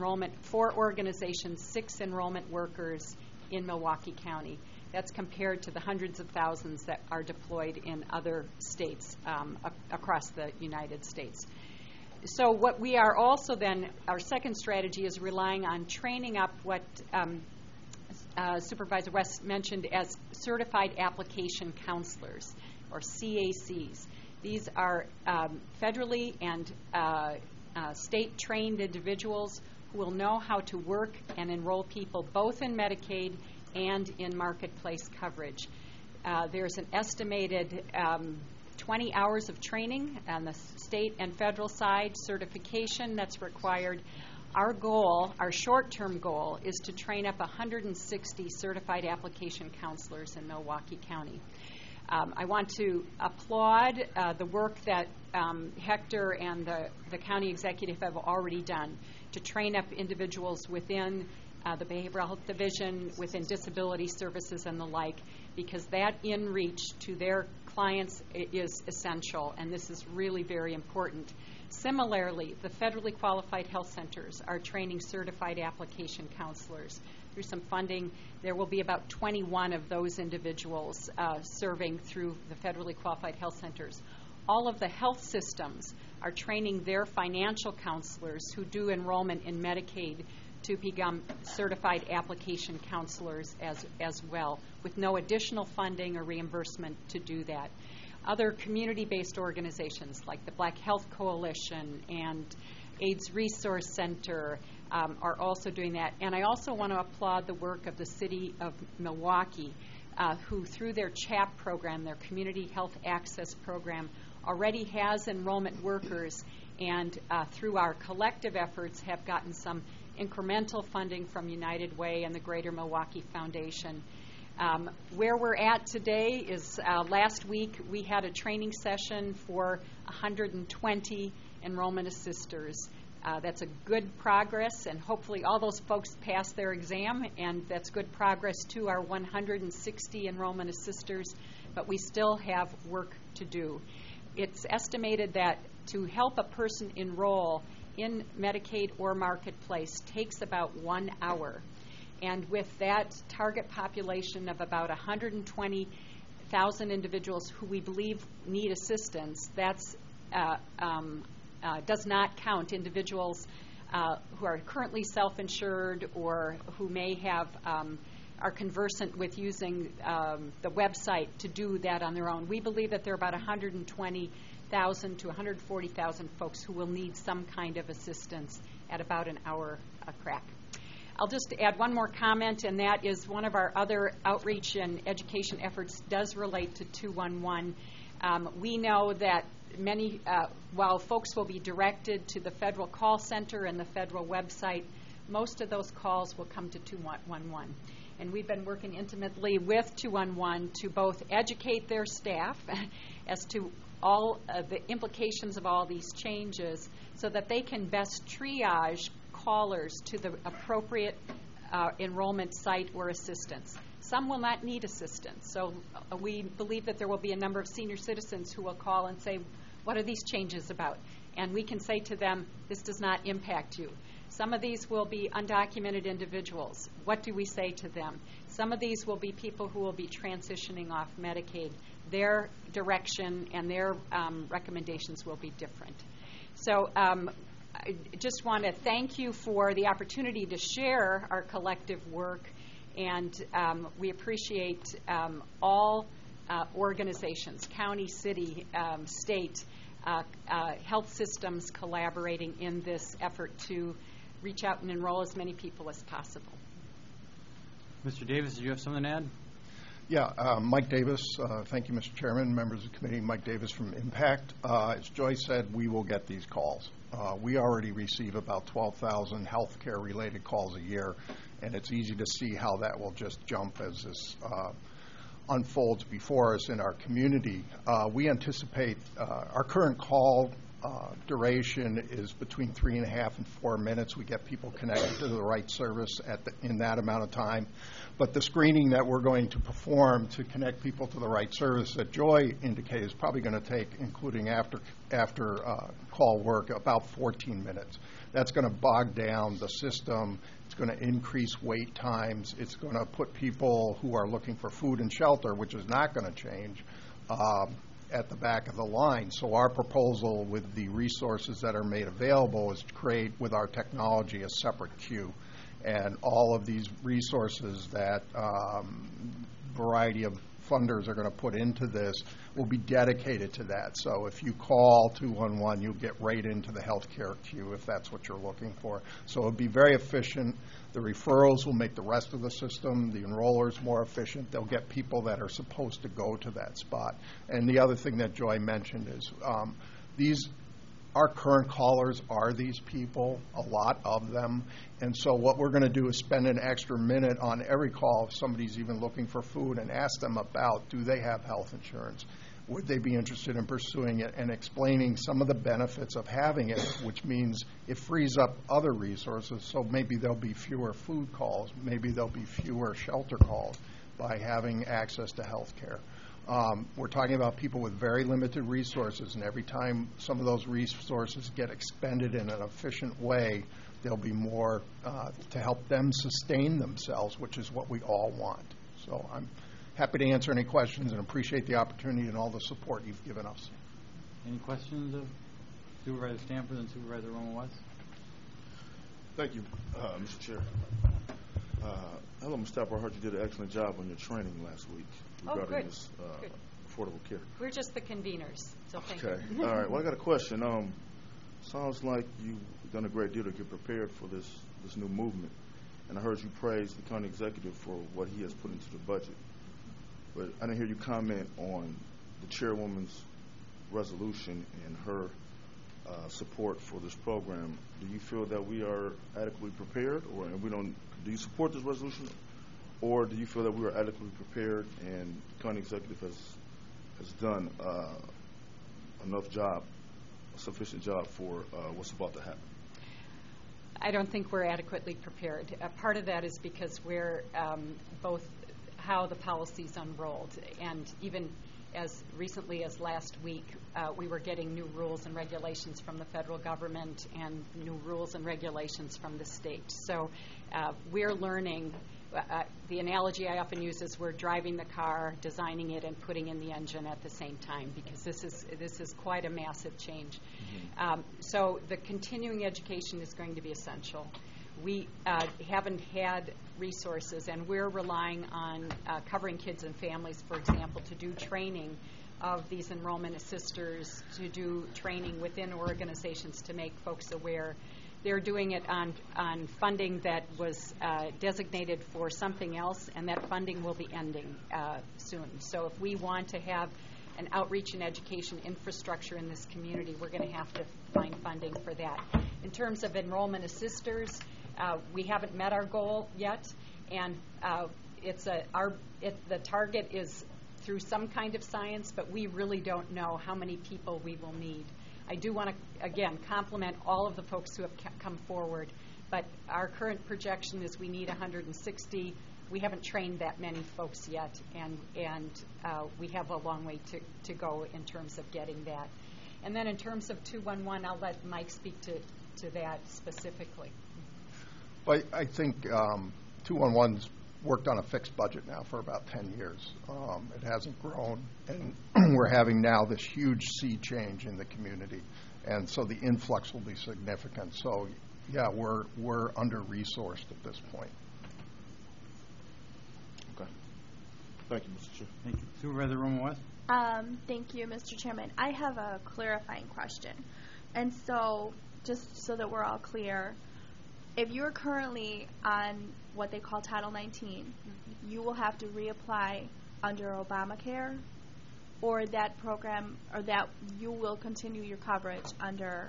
enrollment workers in Milwaukee County. That's compared to the hundreds of thousands that are deployed in other states across the United States. So what we are also then, our second strategy is relying on training up what Supervisor West mentioned as certified application counselors, or CACs. These are federally and state-trained individuals who will know how to work and enroll people both in Medicaid and in Marketplace coverage. There's an estimated 20 hours of training on the state and federal side, certification that's required. Our goal, our short-term goal, is to train up 160 certified application counselors in Milwaukee County. I want to applaud the work that Hector and the county executive have already done to train up individuals within the Behavioral Health Division, within disability services and the like, because that in-reach to their clients is essential, and this is really very important. Similarly, the federally qualified health centers are training certified application counselors. Through some funding, there will be about 21 of those individuals serving through the federally qualified health centers. All of the health systems are training their financial counselors who do enrollment in Medicaid to become certified application counselors as well, with no additional funding or reimbursement to do that. Other community-based organizations like the Black Health Coalition and AIDS Resource Center are also doing that. And I also want to applaud the work of the City of Milwaukee, who through their CHAP program, their Community Health Access Program, already has enrollment workers, and through our collective efforts have gotten some incremental funding from United Way and the Greater Milwaukee Foundation. Where we're at today is last week we had a training session for 120 enrollment assisters. That's a good progress, and hopefully all those folks pass their exam, and that's good progress to our 160 enrollment assisters, but we still have work to do. It's estimated that to help a person enroll in Medicaid or Marketplace takes about 1 hour. And with that target population of about 120,000 individuals who we believe need assistance, that's does not count individuals who are currently self-insured or who may have are conversant with using the website to do that on their own. We believe that there are about 120,000 to 140,000 folks who will need some kind of assistance at about an hour a crack. I'll just add one more comment, and that is one of our other outreach and education efforts does relate to 211. We know that many, while folks will be directed to the federal call center and the federal website, most of those calls will come to 211. And we've been working intimately with 211 to both educate their staff as to all the implications of all these changes so that they can best triage callers to the appropriate enrollment site or assistance. Some will not need assistance. So we believe that there will be a number of senior citizens who will call and say, what are these changes about? And we can say to them, this does not impact you. Some of these will be undocumented individuals. What do we say to them? Some of these will be people who will be transitioning off Medicaid. Their direction and their recommendations will be different. So I just want to thank you for the opportunity to share our collective work, and we appreciate all organizations, county, city, state, health systems collaborating in this effort to reach out and enroll as many people as possible. Mr. Davis, do you have something to add? Yeah, Mike Davis. Thank you, Mr. Chairman, members of the committee. Mike Davis from Impact. As Joy said, we will get these calls. We already receive about 12,000 healthcare-related calls a year, and it's easy to see how that will just jump as this unfolds before us in our community. We anticipate our current call duration is between 3.5 and 4 minutes. We get people connected to the right service in that amount of time. But the screening that we're going to perform to connect people to the right service that Joy indicated is probably going to take, including after call work, about 14 minutes. That's going to bog down the system. It's going to increase wait times. It's going to put people who are looking for food and shelter, which is not going to change, at the back of the line. So our proposal with the resources that are made available is to create with our technology a separate queue. And all of these resources that variety of funders are going to put into this will be dedicated to that. So if you call 211, you'll get right into the healthcare queue if that's what you're looking for. So it'll be very efficient. The referrals will make the rest of the system, the enrollers, more efficient. They'll get people that are supposed to go to that spot. And the other thing that Joy mentioned is our current callers are these people, a lot of them. And so what we're going to do is spend an extra minute on every call if somebody's even looking for food and ask them about, do they have health insurance? Would they be interested in pursuing it, and explaining some of the benefits of having it, which means it frees up other resources. So maybe there'll be fewer food calls. Maybe there'll be fewer shelter calls by having access to health care. We're talking about people with very limited resources, and every time some of those resources get expended in an efficient way, there'll be more to help them sustain themselves, which is what we all want. So I'm happy to answer any questions and appreciate the opportunity and all the support you've given us. Any questions of Supervisor Stanford and Supervisor Roman West? Thank you, Mr. Chair. Hello, Ms. Tapper. I heard you did an excellent job on your training last week regarding this Affordable Care. We're just the conveners, so thank Okay. you. All right. Well, I got a question. Sounds like you've done a great deal to get prepared for this new movement. And I heard you praise the county executive for what he has put into the budget. But I didn't hear you comment on the chairwoman's resolution and her support for this program. Do you feel that we are adequately prepared, or and we don't? Do you support this resolution, or do you feel that we are adequately prepared and the county executive has done a sufficient job for what's about to happen? I don't think we're adequately prepared. Part of that is because we're both how the policies unrolled, and even as recently as last week, we were getting new rules and regulations from the federal government and new rules and regulations from the state. So we're learning. The analogy I often use is we're driving the car, designing it, and putting in the engine at the same time, because this is quite a massive change. Mm-hmm. So the continuing education is going to be essential. We haven't had resources, and we're relying on Covering Kids and Families, for example, to do training of these enrollment assisters, to do training within organizations to make folks aware. They're doing it on funding that was designated for something else, and that funding will be ending soon. So if we want to have an outreach and education infrastructure in this community, we're going to have to find funding for that. In terms of enrollment assisters, we haven't met our goal yet, and the target is through some kind of science, but we really don't know how many people we will need. I do want to, again, compliment all of the folks who have come forward, but our current projection is we need 160. We haven't trained that many folks yet, and we have a long way to go in terms of getting that. And then in terms of 211, I'll let Mike speak to that specifically. Well, I think 211's worked on a fixed budget now for about 10 years. It hasn't grown, and we're having now this huge sea change in the community, and so the influx will be significant. So, yeah, we're under-resourced at this point. Okay. Thank you, Mr. Chair. Thank you. Supervisor Roman West? Thank you, Mr. Chairman. I have a clarifying question. And so, just so that we're all clear, if you're currently on what they call Title 19, you will have to reapply under Obamacare, or that program, or that you will continue your coverage under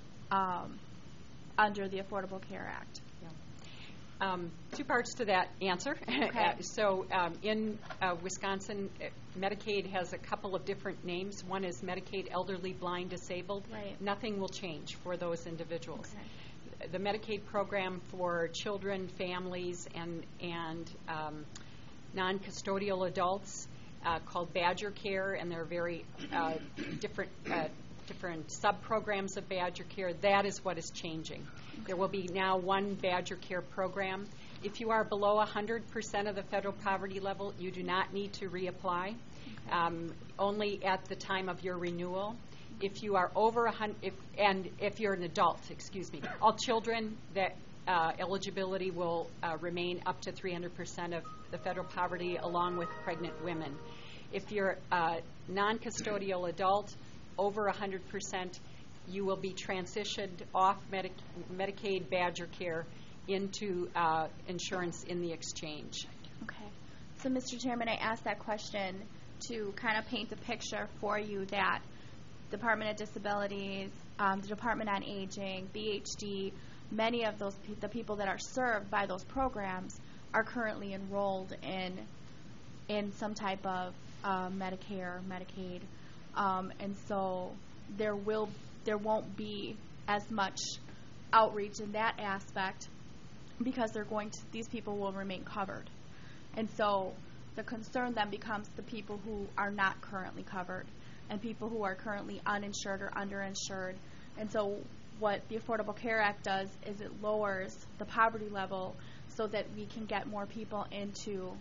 the Affordable Care Act. Two parts to that answer. Okay. In Wisconsin, Medicaid has a couple of different names. One is Medicaid Elderly, Blind, Disabled. Right. Nothing will change for those individuals. Okay. The Medicaid program for children, families, and non-custodial adults called Badger Care, and there are very different sub-programs of Badger Care. That is what is changing. There will be now one Badger Care program. If you are below 100% of the federal poverty level, you do not need to reapply, only at the time of your renewal. If you are over 100, if you're an adult, all children, that eligibility will remain up to 300% of the federal poverty, along with pregnant women. If you're a non-custodial adult, over 100%, you will be transitioned off Medicaid Badger Care into insurance in the exchange. Okay. So, Mr. Chairman, I asked that question to kind of paint a picture for you that Department of Disabilities, the Department on Aging, BHD, many of those the people that are served by those programs are currently enrolled in some type of Medicare, Medicaid, and so there won't be as much outreach in that aspect because these people will remain covered, and so the concern then becomes the people who are not currently covered and people who are currently uninsured or underinsured. And so what the Affordable Care Act does is it lowers the poverty level so that we can get more people into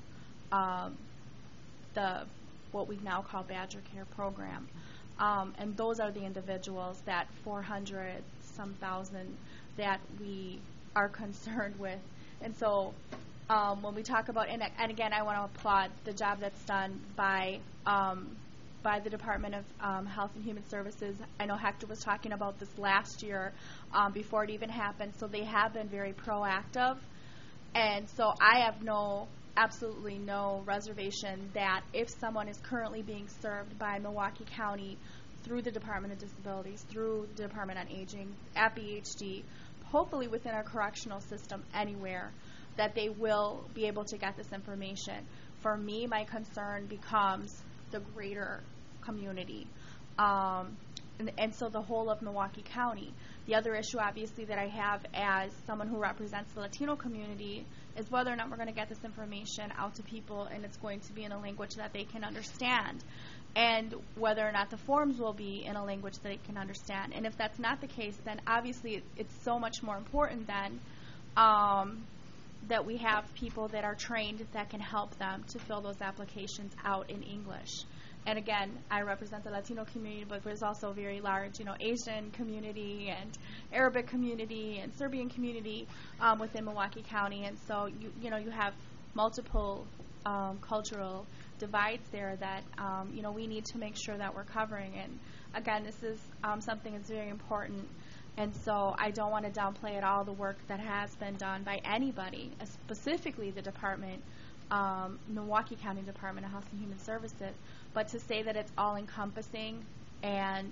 what we now call Badger Care program. And those are the individuals, that 400-some thousand, that we are concerned with. And so when we talk about, and again, I want to applaud the job that's done by by the Department of Health and Human Services. I know Hector was talking about this last year before it even happened, so they have been very proactive. And so I have absolutely no reservation that if someone is currently being served by Milwaukee County through the Department of Disabilities, through the Department on Aging, at BHD, hopefully within our correctional system anywhere, that they will be able to get this information. For me, my concern becomes the greater community, and so the whole of Milwaukee County. The other issue, obviously, that I have as someone who represents the Latino community is whether or not we're going to get this information out to people and it's going to be in a language that they can understand, and whether or not the forms will be in a language that they can understand. And if that's not the case, then obviously it's so much more important then that we have people that are trained that can help them to fill those applications out in English. And again, I represent the Latino community, but there's also a very large, Asian community and Arabic community and Serbian community within Milwaukee County. And so, you have multiple cultural divides there that, we need to make sure that we're covering. And again, this is something that's very important. And so I don't want to downplay at all the work that has been done by anybody, specifically the department, Milwaukee County Department of Health and Human Services, but to say that it's all-encompassing and,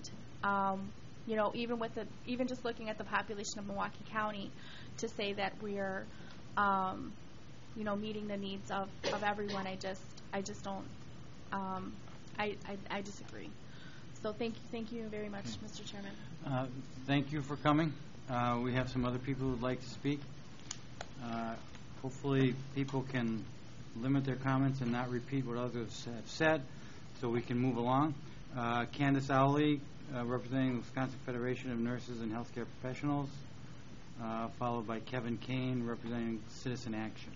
even just looking at the population of Milwaukee County, to say that we're, meeting the needs of everyone, I just don't, I disagree. So thank you very much, Mr. Chairman. Thank you for coming. We have some other people who would like to speak. Hopefully people can limit their comments and not repeat what others have said, so we can move along. Candace Owley, representing the Wisconsin Federation of Nurses and Healthcare Professionals, followed by Kevin Kane, representing Citizen Action.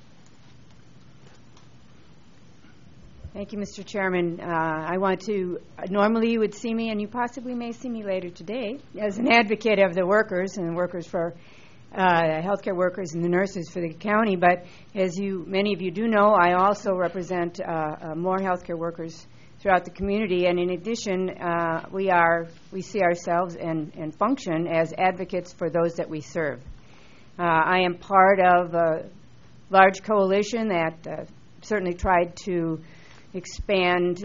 Thank you, Mr. Chairman. I want to, normally you would see me, and you possibly may see me later today, as an advocate of the workers and workers for healthcare workers and the nurses for the county. But as many of you do know, I also represent more healthcare workers throughout the community. And in addition, we see ourselves and function as advocates for those that we serve. I am part of a large coalition that certainly tried to expand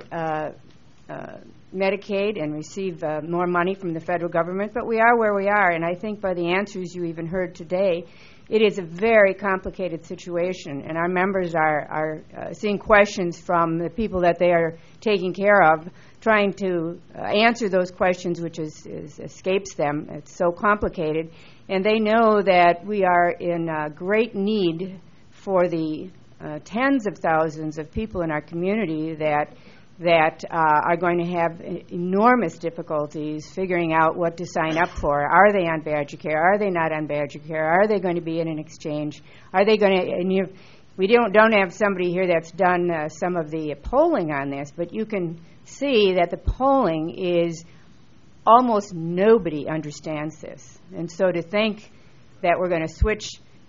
Medicaid and receive more money from the federal government, but we are where we are, and I think by the answers you even heard today, it is a very complicated situation, and our members are seeing questions from the people that they are taking care of, trying to answer those questions, which escapes them. It's so complicated, and they know that we are in great need for the tens of thousands of people in our community that are going to have enormous difficulties figuring out what to sign up for. Are they on Badger Care? Are they not on Badger Care? Are they going to be in an exchange? Are they going to? And we don't have somebody here that's done some of the polling on this, but you can see that the polling is almost nobody understands this. And so to think that we're going to switch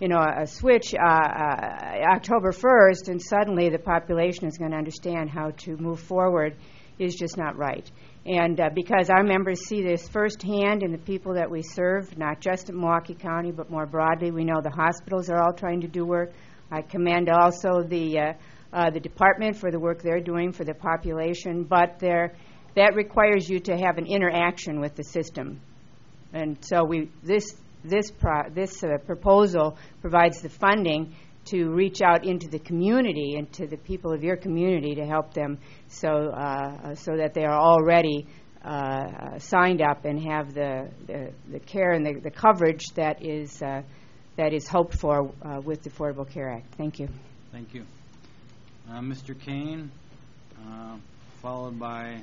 October 1st, and suddenly the population is going to understand how to move forward is just not right. And because our members see this firsthand in the people that we serve, not just in Milwaukee County, but more broadly, we know the hospitals are all trying to do work. I commend also the department for the work they're doing for the population, but that requires you to have an interaction with the system. And so this proposal provides the funding to reach out into the community and to the people of your community to help them so that they are already signed up and have the care and the coverage that is hoped for with the Affordable Care Act. Thank you. Thank you. Mr. Kane, followed by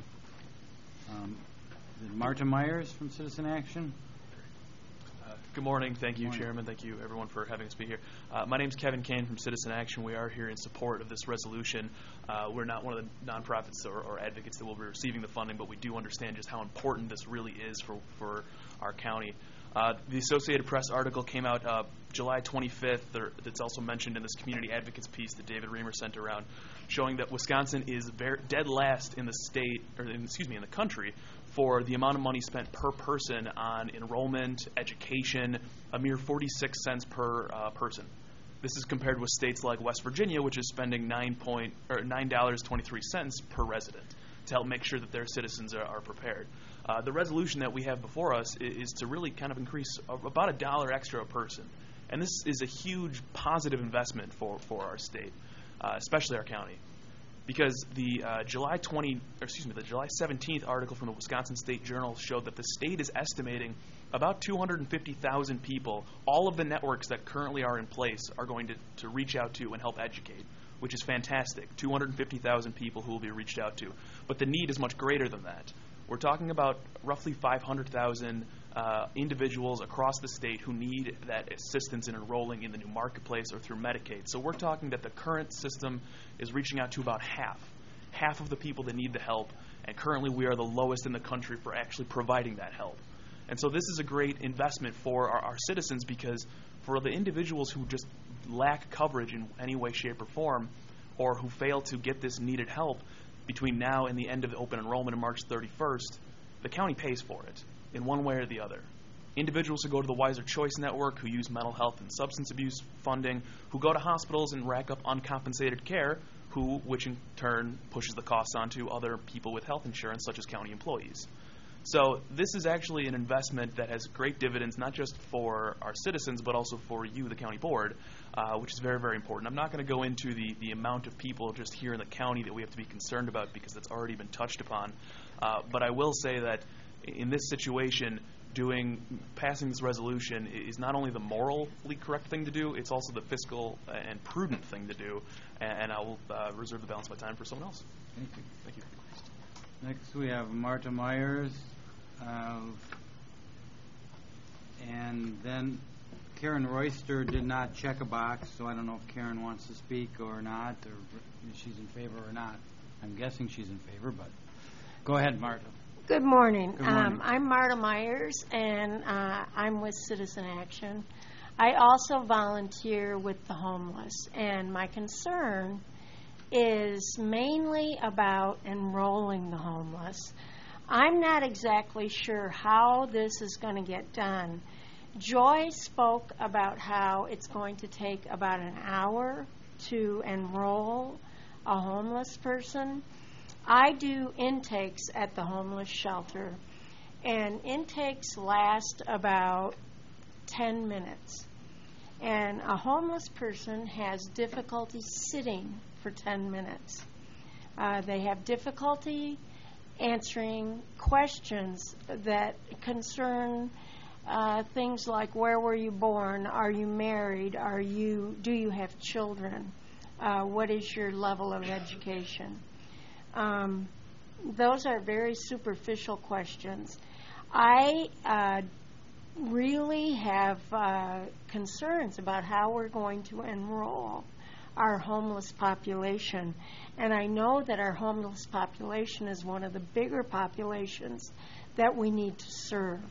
Marta Myers from Citizen Action. Good morning. Thank you, Chairman. Thank you, everyone, for having us be here. My name is Kevin Kane from Citizen Action. We are here in support of this resolution. We're not one of the nonprofits or advocates that will be receiving the funding, but we do understand just how important this really is for our county. The Associated Press article came out July 25th. It's also mentioned in this community advocates piece that David Reamer sent around, showing that Wisconsin is dead last in the state, or in the country, for the amount of money spent per person on enrollment, education, a mere 46 cents per person. This is compared with states like West Virginia, which is spending $9.23 per resident to help make sure that their citizens are prepared. The resolution that we have before us is to really kind of increase about $1 extra a person. And this is a huge positive investment for our state, especially our county. Because the July 17th article from the Wisconsin State Journal showed that the state is estimating about 250,000 people, all of the networks that currently are in place, are going to reach out to and help educate, which is fantastic. 250,000 people who will be reached out to. But the need is much greater than that. We're talking about roughly 500,000 individuals across the state who need that assistance in enrolling in the new marketplace or through Medicaid. So we're talking that the current system is reaching out to about half of the people that need the help, and currently we are the lowest in the country for actually providing that help. And so this is a great investment for our citizens, because for the individuals who just lack coverage in any way, shape, or form, or who fail to get this needed help between now and the end of the open enrollment on March 31st, the county pays for it in one way or the other. Individuals who go to the Wiser Choice Network, who use mental health and substance abuse funding, who go to hospitals and rack up uncompensated care, which in turn pushes the costs onto other people with health insurance, such as county employees. So this is actually an investment that has great dividends, not just for our citizens, but also for you, the county board, which is very, very important. I'm not going to go into the amount of people just here in the county that we have to be concerned about, because that's already been touched upon. But I will say that in this situation, passing this resolution is not only the morally correct thing to do, it's also the fiscal and prudent thing to do. And I will reserve the balance of my time for someone else. Thank you. Thank you. Next we have Marta Myers, and then Karen Royster did not check a box, so I don't know if Karen wants to speak or not, or if she's in favor or not. I'm guessing she's in favor, but go ahead, Marta. Good morning. Good morning. I'm Marta Myers, and I'm with Citizen Action. I also volunteer with the homeless, and my concern is mainly about enrolling the homeless. I'm not exactly sure how this is going to get done. Joy spoke about how it's going to take about an hour to enroll a homeless person. I do intakes at the homeless shelter, and intakes last about 10 minutes. And a homeless person has difficulty sitting for 10 minutes. They have difficulty answering questions that concern things like, where were you born? Are you married? Do you have children? What is your level of education? Those are very superficial questions. I really have concerns about how we're going to enroll our homeless population. And I know that our homeless population is one of the bigger populations that we need to serve.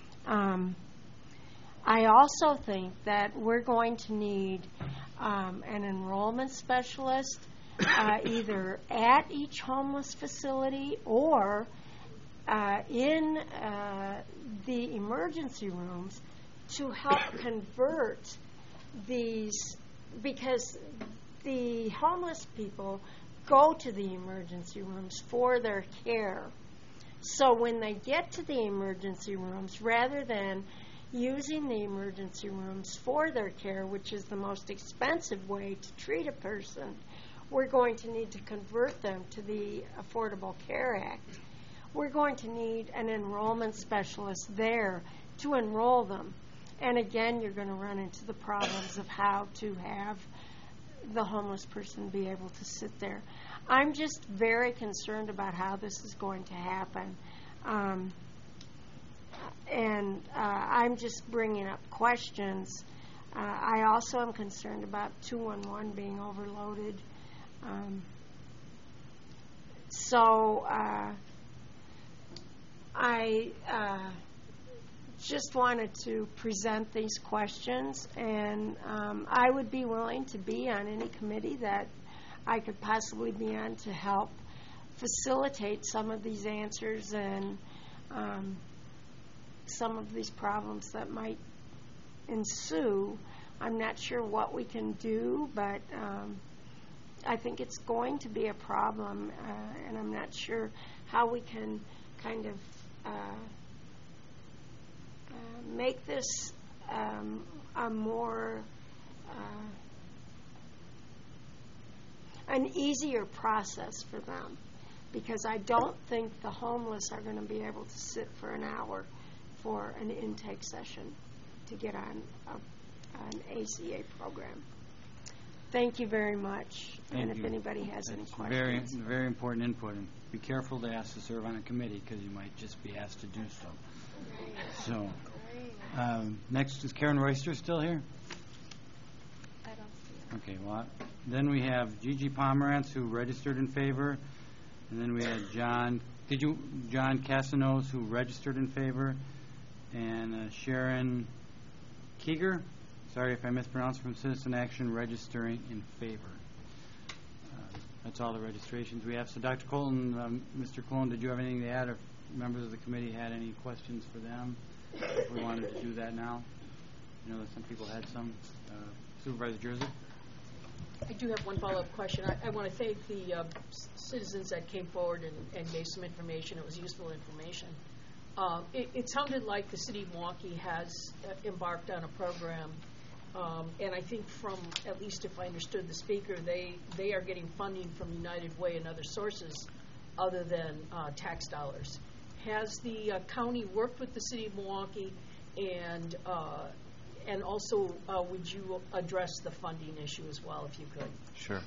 I also think that we're going to need an enrollment specialist either at each homeless facility or in the emergency rooms to help convert these, because the homeless people go to the emergency rooms for their care. So when they get to the emergency rooms, rather than using the emergency rooms for their care, which is the most expensive way to treat a person, we're going to need to convert them to the Affordable Care Act. We're going to need an enrollment specialist there to enroll them. And again, you're going to run into the problems of how to have the homeless person be able to sit there. I'm just very concerned about how this is going to happen. And I'm just bringing up questions. I also am concerned about 211 being overloaded. just wanted to present these questions, and I would be willing to be on any committee that I could possibly be on to help facilitate some of these answers and some of these problems that might ensue. I'm not sure what we can do, but I think it's going to be a problem, and I'm not sure how we can kind of make this a more an easier process for them, because I don't think the homeless are going to be able to sit for an hour for an intake session to get on an ACA program. Thank you very much. Thank and you. if anybody has any questions. Very, very important input. And be careful to ask to serve on a committee, because you might just be asked to do so. So, next is Karen Royster still here? I don't see it. Okay, well, then we have Gigi Pomerantz, who registered in favor, and then we had John Casanos, who registered in favor, and Sharon Keeger, sorry if I mispronounced, from Citizen Action, registering in favor. That's all the registrations we have. So, Dr. Colton, Mr. Colon, did you have anything to add, or if members of the committee had any questions for them? If we wanted to do that now. I know that some people had some. Supervisor Jersey? I do have one follow-up question. I want to thank the citizens that came forward and gave some information. It was useful information. It sounded like the city of Milwaukee has embarked on a program, and I think from, at least if I understood the speaker, they are getting funding from United Way and other sources other than tax dollars. Has the county worked with the city of Milwaukee, and also would you address the funding issue as well, if you could? Sure.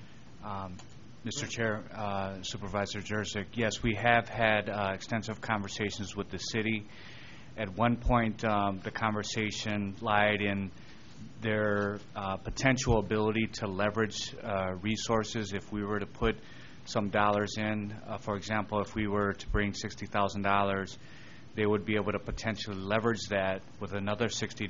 Mr. Chair, Supervisor Jurczyk, yes, we have had extensive conversations with the city. At one point, the conversation lied in their potential ability to leverage resources if we were to put some dollars in. For example, if we were to bring $60,000, they would be able to potentially leverage that with another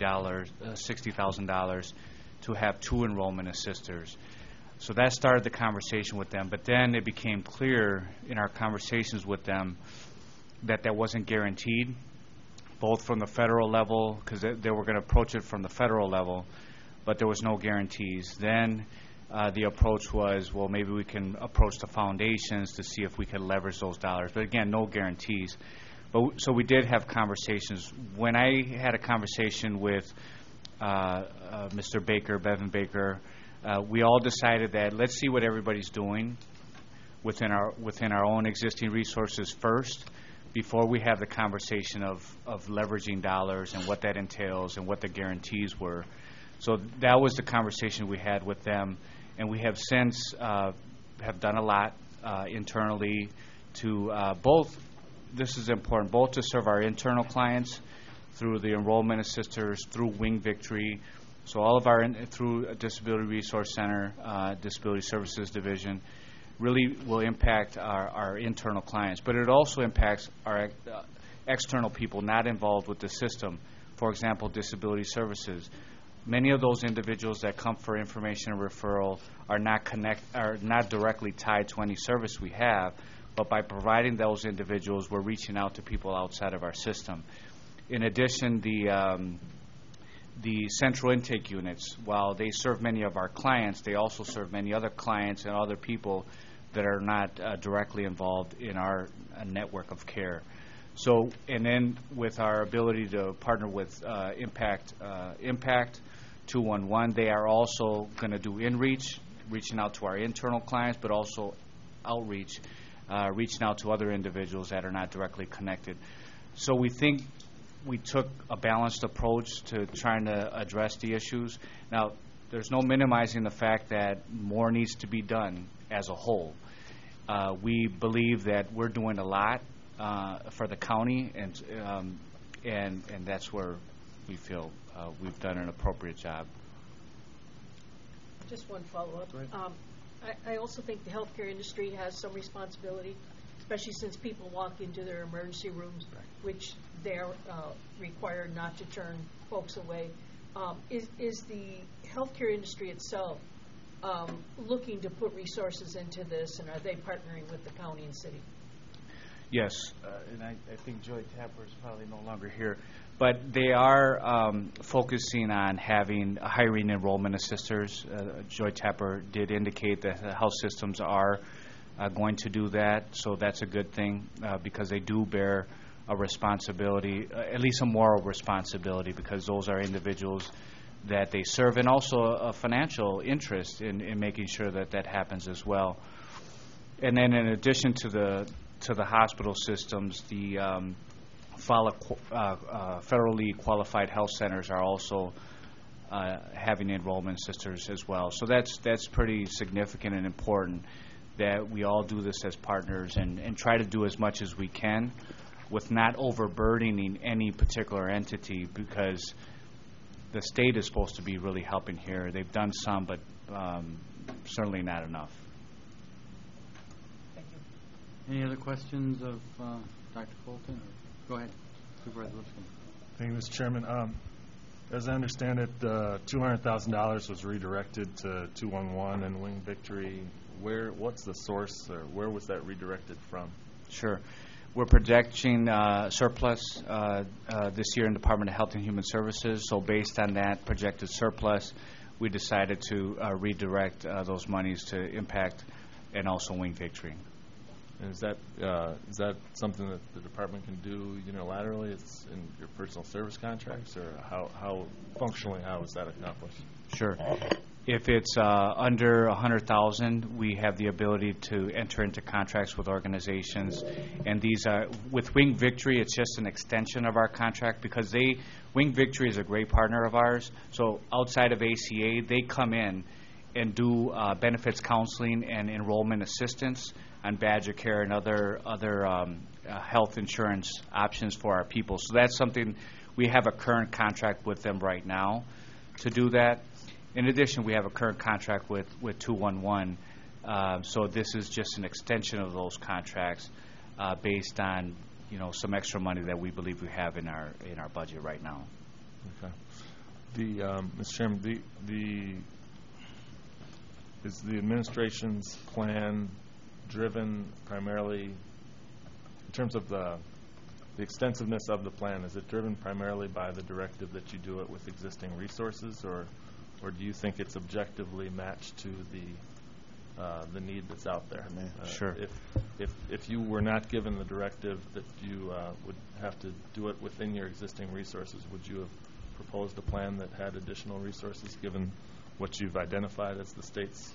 $60,000 to have 2 enrollment assisters. So that started the conversation with them. But then it became clear in our conversations with them that that wasn't guaranteed, both from the federal level, because they were going to approach it from the federal level, but there was no guarantees. Then the approach was, well, maybe we can approach the foundations to see if we can leverage those dollars. But again, no guarantees. So we did have conversations. When I had a conversation with Mr. Baker, Bevan Baker, we all decided that let's see what everybody's doing within our own existing resources first, before we have the conversation of leveraging dollars and what that entails and what the guarantees were. So that was the conversation we had with them, and we have since have done a lot internally to both. This is important, both to serve our internal clients through the enrollment assisters, through Wing Victory, so all of our through Disability Resource Center, Disability Services Division, really will impact our internal clients. But it also impacts our external people not involved with the system. For example, disability services. Many of those individuals that come for information and referral are not directly tied to any service we have, but by providing those individuals, we're reaching out to people outside of our system. In addition, the central intake units, while they serve many of our clients, they also serve many other clients and other people that are not directly involved in our network of care. So, and then with our ability to partner with Impact 211, they are also going to do inReach, reaching out to our internal clients, but also outreach, reaching out to other individuals that are not directly connected. So we think we took a balanced approach to trying to address the issues. Now, there's no minimizing the fact that more needs to be done as a whole. We believe that we're doing a lot for the county, and that's where we feel we've done an appropriate job. Just one follow-up. I also think the healthcare industry has some responsibility especially since people walk into their emergency rooms, which they're required not to turn folks away. Is the healthcare industry itself looking to put resources into this, and are they partnering with the county and city? Yes, and I think Joy Tapper is probably no longer here, but they are focusing on hiring enrollment assisters. Joy Tapper did indicate that the health systems are going to do that, so that's a good thing because they do bear a responsibility, at least a moral responsibility, because those are individuals that they serve, and also a financial interest in making sure that that happens as well. And then in addition to the hospital systems, the federally qualified health centers are also having enrollment assisters as well. So that's pretty significant and important that we all do this as partners and try to do as much as we can with not overburdening any particular entity, because the state is supposed to be really helping here. They've done some, but certainly not enough. Any other questions of Dr. Colton? Go ahead, Supervisor Lipscomb. Thank you, Mr. Chairman. As I understand it, $200,000 was redirected to 211 and Wing Victory. What's the source, or where was that redirected from? Sure. We're projecting surplus this year in the Department of Health and Human Services. So based on that projected surplus, we decided to redirect those monies to Impact and also Wing Victory. And is that something that the department can do unilaterally? It's in your personal service contracts, or how functionally how is that accomplished? Sure. If it's under $100,000, we have the ability to enter into contracts with organizations, and these are with Wing Victory. It's just an extension of our contract because Wing Victory is a great partner of ours. So outside of ACA, they come in and do benefits counseling and enrollment assistance on Badger Care and other health insurance options for our people. So that's something we have a current contract with them right now to do that. In addition, we have a current contract with 211. So this is just an extension of those contracts based on some extra money that we believe we have in our budget right now. Okay. Mr. Chairman, is the administration's plan driven primarily in terms of the extensiveness of the plan? Is it driven primarily by the directive that you do it with existing resources, or do you think it's objectively matched to the need that's out there? Sure. If you were not given the directive that you would have to do it within your existing resources, would you have proposed a plan that had additional resources given what you've identified as the state's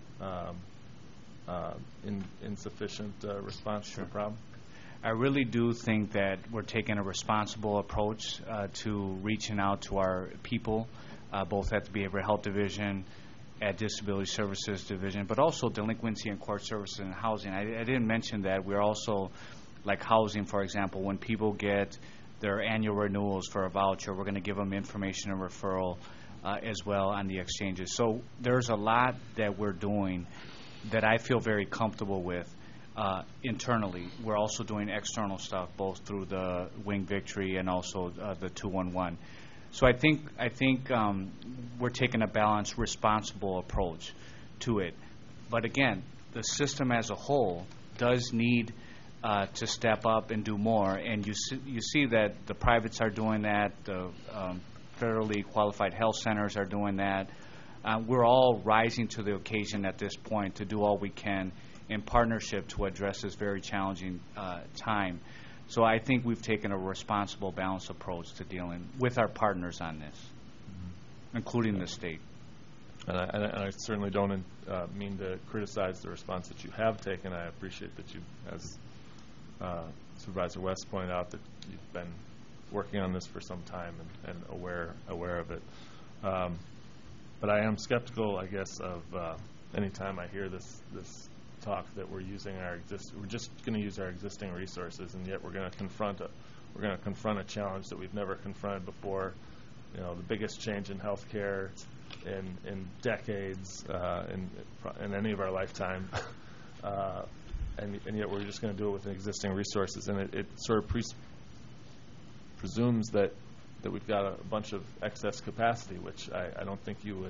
insufficient response to the problem? I really do think that we're taking a responsible approach to reaching out to our people, both at the Behavioral Health Division, at Disability Services Division, but also Delinquency and Court Services and Housing. I didn't mention that. We're also, like housing, for example, when people get their annual renewals for a voucher, we're going to give them information and referral as well on the exchanges. So there's a lot that we're doing that I feel very comfortable with internally. We're also doing external stuff, both through the Wing Victory and also the 211. So I think we're taking a balanced, responsible approach to it. But again, the system as a whole does need to step up and do more. And you see that the privates are doing that. The federally qualified health centers are doing that. We're all rising to the occasion at this point to do all we can in partnership to address this very challenging time. So I think we've taken a responsible, balanced approach to dealing with our partners on this, including the state. And I certainly don't mean to criticize the response that you have taken. I appreciate that you, as Supervisor West pointed out, that you've been working on this for some time and aware of it. But I am skeptical, I guess, of any time I hear this talk that we're just going to use our existing resources, and yet we're going to confront a challenge that we've never confronted before. The biggest change in healthcare in decades, in any of our lifetime, and yet we're just going to do it with existing resources, and it sort of presumes that we've got a bunch of excess capacity, which I don't think you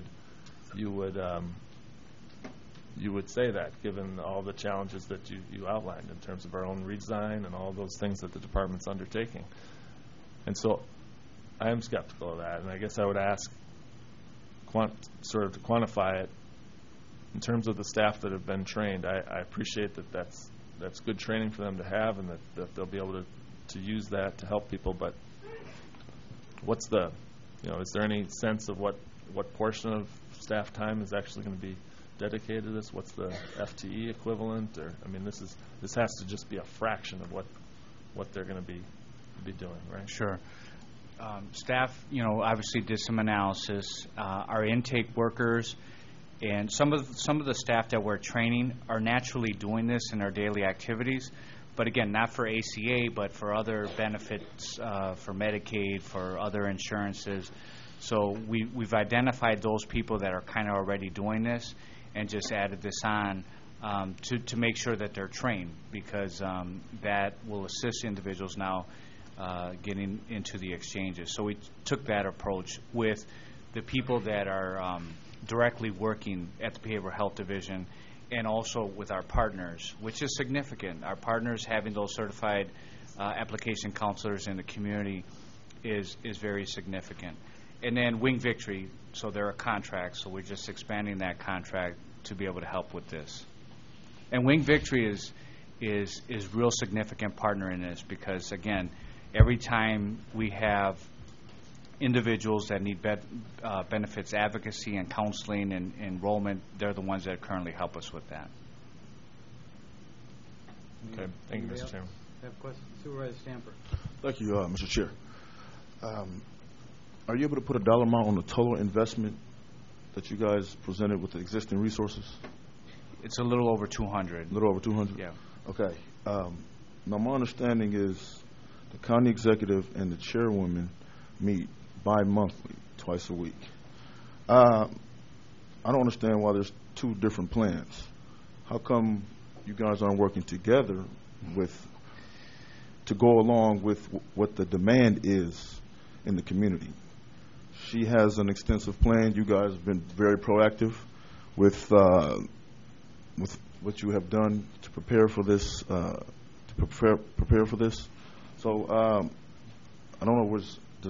would say that, given all the challenges that you outlined in terms of our own redesign and all those things that the department's undertaking. And so I am skeptical of that, and I guess I would ask sort of to quantify it in terms of the staff that have been trained. I appreciate that that's good training for them to have, and that they'll be able to use that to help people, but what's the, is there any sense of what portion of staff time is actually going to be dedicated to this? What's the FTE equivalent? Or this has to just be a fraction of what they're going to be doing, right? Sure. Staff, obviously did some analysis. Our intake workers and some of the staff that we're training are naturally doing this in our daily activities. But again, not for ACA, but for other benefits, for Medicaid, for other insurances. So we've identified those people that are kind of already doing this, and just added this on to make sure that they're trained, because that will assist individuals now getting into the exchanges. So we took that approach with the people that are directly working at the Behavioral Health Division, and also with our partners, which is significant. Our partners having those certified application counselors in the community is very significant. And then Wing Victory, so they're a contract, so we're just expanding that contract to be able to help with this. And Wing Victory is real significant partner in this, because again, every time we have individuals that need benefits advocacy and counseling and enrollment, they're the ones that currently help us with that. Okay, thank you, Mr. Chairman. Have questions? Supervisor Stamper. Thank you, Mr. Chair. Are you able to put a dollar amount on the total investment that you guys presented with the existing resources? It's a little over 200. A little over 200? Yeah. Okay. Now, my understanding is the county executive and the chairwoman meet bi-monthly, twice a week. I don't understand why there's two different plans. How come you guys aren't working together to go along with what the demand is in the community? She has an extensive plan. You guys have been very proactive with what you have done to prepare for this. Prepare for this. So I don't know.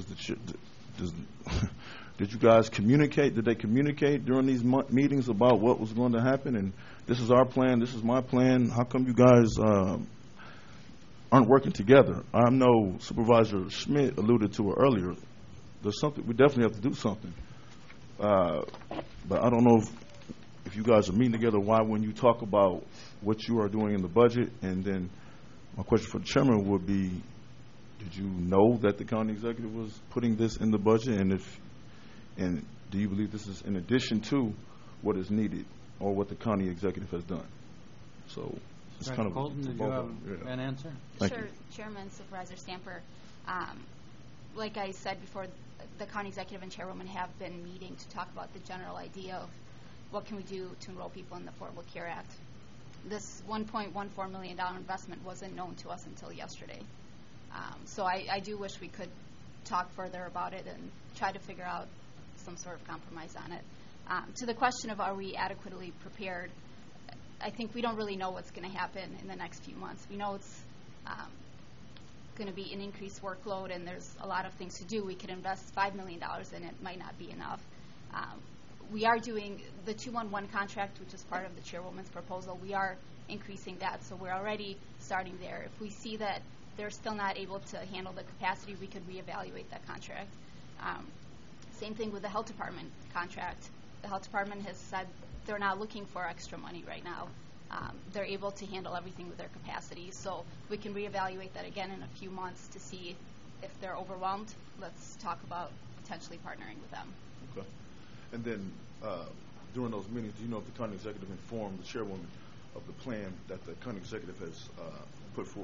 Did you guys communicate? Did they communicate during these meetings about what was going to happen? And this is our plan. This is my plan. How come you guys aren't working together? I know Supervisor Schmidt alluded to it earlier. There's something we definitely have to do something. But I don't know if you guys are meeting together. Why, when you talk about what you are doing in the budget, and then my question for the chairman would be, did you know that the county executive was putting this in the budget, and do you believe this is in addition to what is needed or what the county executive has done? So it's kind of Colton, did you have an answer? Sure, Chairman, Supervisor Stamper. Like I said before, the county executive and chairwoman have been meeting to talk about the general idea of what can we do to enroll people in the Affordable Care Act. This $1.14 million investment wasn't known to us until yesterday. So I do wish we could talk further about it and try to figure out some sort of compromise on it. To the question of are we adequately prepared, I think we don't really know what's going to happen in the next few months. We know it's going to be an increased workload, and there's a lot of things to do. We could invest $5 million, and it might not be enough. We are doing the 211 contract, which is part of the chairwoman's proposal. We are increasing that, so we're already starting there. If we see that they're still not able to handle the capacity, we could reevaluate that contract. Same thing with the health department contract. The health department has said they're not looking for extra money right now. They're able to handle everything with their capacity, so we can reevaluate that again in a few months to see if they're overwhelmed. Let's talk about potentially partnering with them. Okay. And then during those meetings, do you know if the county executive informed the chairwoman of the plan that the county executive has put forth?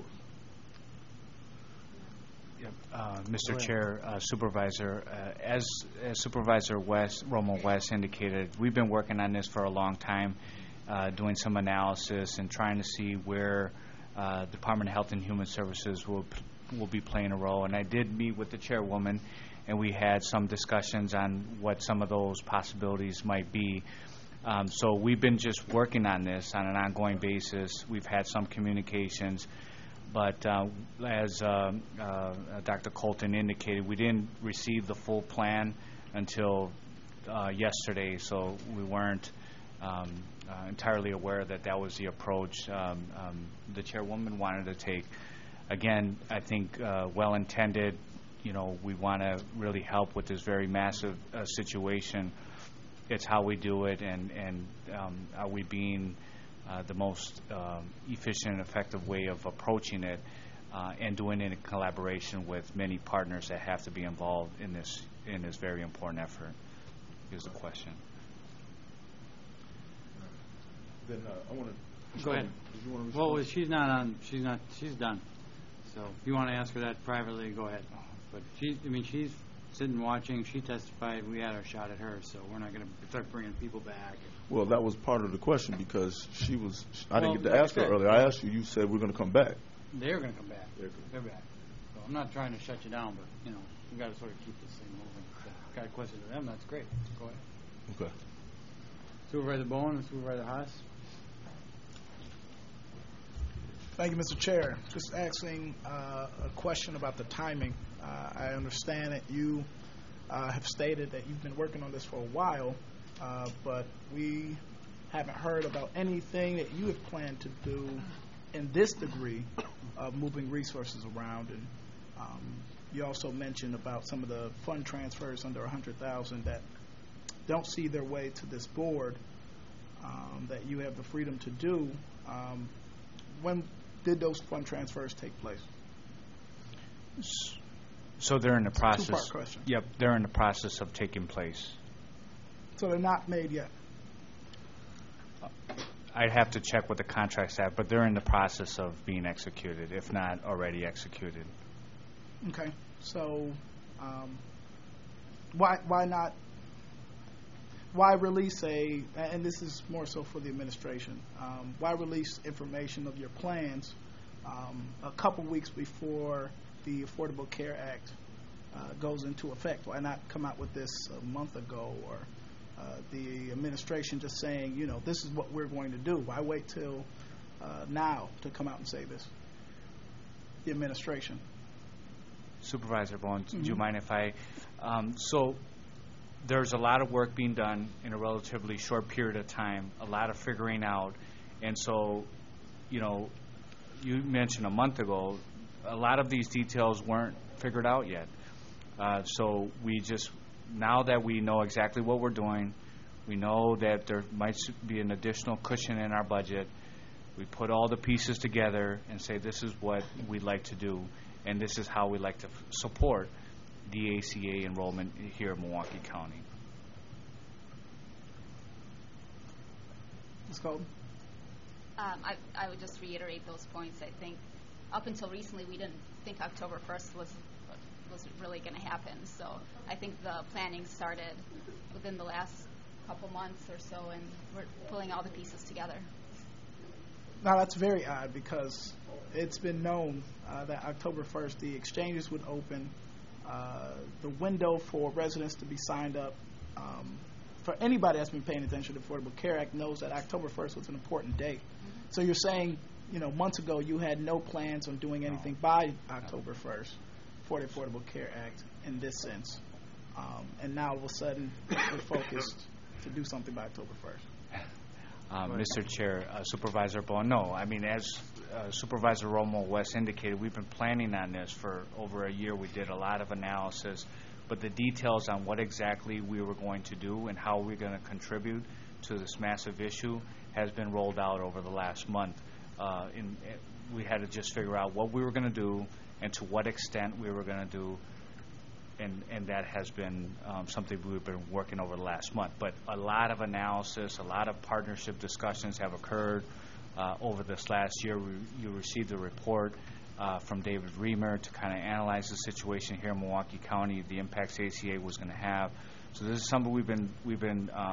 Mr. Chair, Supervisor, as Supervisor Romo West indicated, we've been working on this for a long time, doing some analysis and trying to see where Department of Health and Human Services will be playing a role. And I did meet with the chairwoman, and we had some discussions on what some of those possibilities might be. So we've been just working on this on an ongoing basis. We've had some communications, but as Dr. Colton indicated, we didn't receive the full plan until yesterday, so we weren't entirely aware that that was the approach the chairwoman wanted to take. Again, I think well-intended. We want to really help with this very massive situation. It's how we do it, and are we being the most efficient and effective way of approaching it, and doing it in collaboration with many partners that have to be involved in this very important effort, is the question. Then I want to go ahead. Did you want to respond? Well, she's not on. She's done. So if you want to ask her that privately, go ahead. But she's sitting watching. She testified. We had our shot at her, so we're not going to start bringing people back. Well, that was part of the question because I didn't get to like ask her earlier. I asked you. You said we're going to come back. They're going to come back. They're back. So I'm not trying to shut you down, but we got to sort of keep this thing moving. So, got a question to them? That's great. Go ahead. Okay. Supervisor Bowen and Supervisor Haas. Thank you, Mr. Chair. Just asking a question about the timing. I understand that you have stated that you've been working on this for a while, but we haven't heard about anything that you have planned to do in this degree of moving resources around. And you also mentioned about some of the fund transfers under $100,000 that don't see their way to this board that you have the freedom to do. When did those fund transfers take place? So they're in the process. Two-part question. Yep, they're in the process of taking place. So they're not made yet? I'd have to check with the contract staff, but they're in the process of being executed, if not already executed. Okay. So why not? Why release and this is more so for the administration, why release information of your plans a couple weeks before the Affordable Care Act goes into effect? Why not come out with this a month ago, or the administration just saying, this is what we're going to do? Why wait till now to come out and say this? The administration. Supervisor Bowen, do you mind if I? So there's a lot of work being done in a relatively short period of time, a lot of figuring out. And so, you mentioned a month ago, a lot of these details weren't figured out yet. So we just, now that we know exactly what we're doing, we know that there might be an additional cushion in our budget, we put all the pieces together and say this is what we'd like to do, and this is how we'd like to support the ACA enrollment here in Milwaukee County. Ms. Colton? I would just reiterate those points. I think up until recently we didn't think October 1st was really going to happen. So I think the planning started within the last couple months or so, and we're pulling all the pieces together. Now that's very odd because it's been known that October 1st the exchanges would open. The window for residents to be signed up, for anybody that's been paying attention to the Affordable Care Act knows that October 1st was an important date. So you're saying, months ago you had no plans on doing anything by October 1st for the Affordable Care Act in this sense. And now all of a sudden we're focused to do something by October 1st. Mr. Chair, Supervisor Bowen, no. I mean, as Supervisor Romo West indicated, we've been planning on this for over a year. We did a lot of analysis, but the details on what exactly we were going to do and how we're going to contribute to this massive issue has been rolled out over the last month. We had to just figure out what we were going to do and to what extent we were going to do, and that has been something we've been working over the last month. But a lot of analysis, a lot of partnership discussions have occurred over this last year. You received a report from David Reamer to kind of analyze the situation here in Milwaukee County, the impacts ACA was going to have. So this is something we've been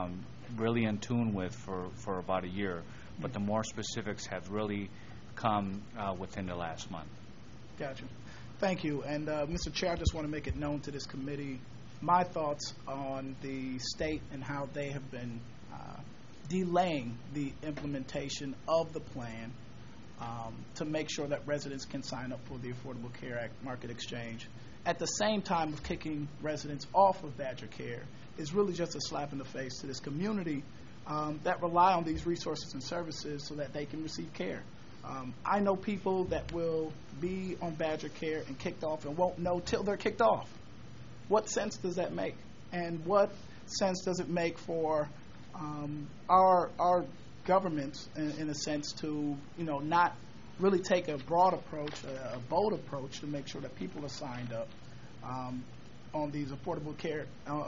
really in tune with for about a year, but the more specifics have really come within the last month. Gotcha. Thank you. And Mr. Chair, I just want to make it known to this committee my thoughts on the state and how they have been delaying the implementation of the plan to make sure that residents can sign up for the Affordable Care Act market exchange. At the same time of kicking residents off of Badger Care is really just a slap in the face to this community that rely on these resources and services so that they can receive care. I know people that will be on Badger Care and kicked off and won't know till they're kicked off. What sense does that make? And what sense does it make for our government, in a sense, to not really take a broad approach, a bold approach to make sure that people are signed up on these Affordable Care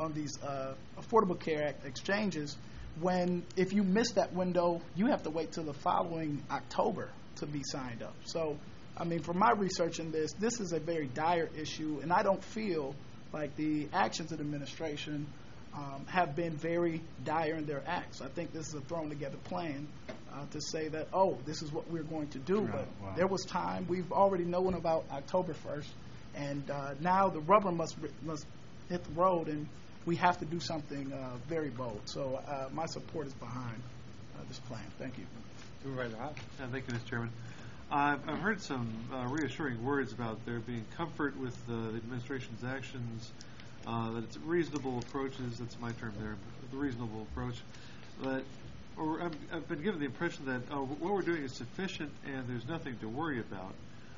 Act exchanges? When if you miss that window, you have to wait till the following October to be signed up. So, I mean, from my research in this is a very dire issue, and I don't feel like the actions of the administration have been very dire in their acts. I think this is a thrown-together plan to say that, oh, this is what we're going to do. But there was time. We've already known about October 1st, and now the rubber must hit the road, and we have to do something very bold. So my support is behind this plan. Thank you. Supervisor Hopp. Thank you, Mr. Chairman. I've heard some reassuring words about there being comfort with the administration's actions, that it's reasonable approaches. That's my term there, the reasonable approach. But I've been given the impression that what we're doing is sufficient and there's nothing to worry about.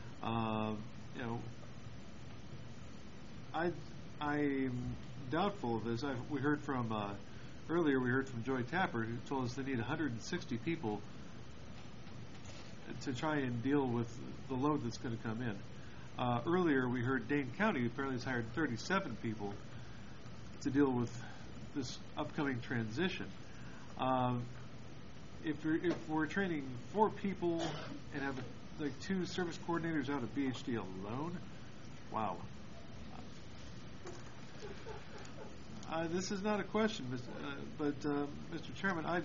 I'm doubtful of this. We heard from earlier. We heard from Joy Tapper, who told us they need 160 people to try and deal with the load that's going to come in. Earlier, we heard Dane County apparently has hired 37 people to deal with this upcoming transition. If we're training 4 people and have like 2 service coordinators out of BHD alone, wow. This is not a question, but Mr. Chairman, I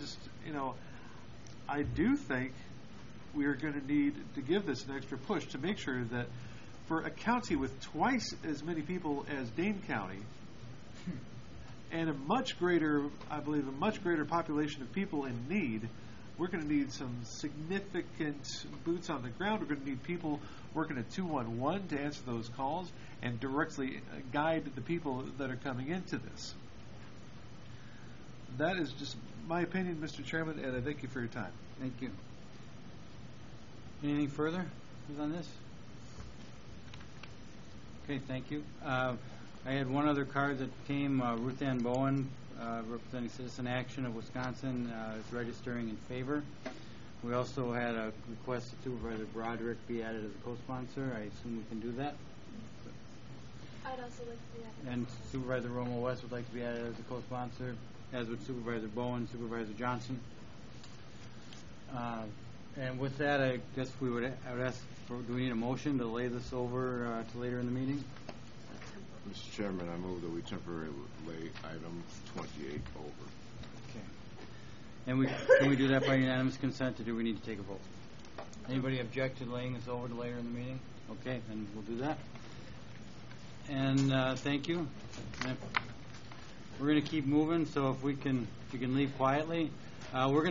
do think we are going to need to give this an extra push to make sure that for a county with twice as many people as Dane County and a much greater population of people in need, we're going to need some significant boots on the ground. We're going to need people working at 211 to answer those calls and directly guide the people that are coming into this. That is just my opinion, Mr. Chairman, and I thank you for your time. Thank you. Anything further on this? Okay, thank you. I had one other card that came, Ruth Ann Bowen, representing Citizen Action of Wisconsin, is registering in favor. We also had a request that Supervisor Broderick be added as a co-sponsor. I assume we can do that. I'd also like to be added. And Supervisor Romo West would like to be added as a co-sponsor, as would Supervisor Bowen, Supervisor Johnson. And with that, I guess I would ask, do we need a motion to lay this over to later in the meeting? Mr. Chairman, I move that we temporarily lay item 28 over. Okay. And can we do that by unanimous consent, or do we need to take a vote? Anybody object to laying this over to later in the meeting? Okay, then we'll do that. And thank you. And we're going to keep moving, so if you can leave quietly. We're going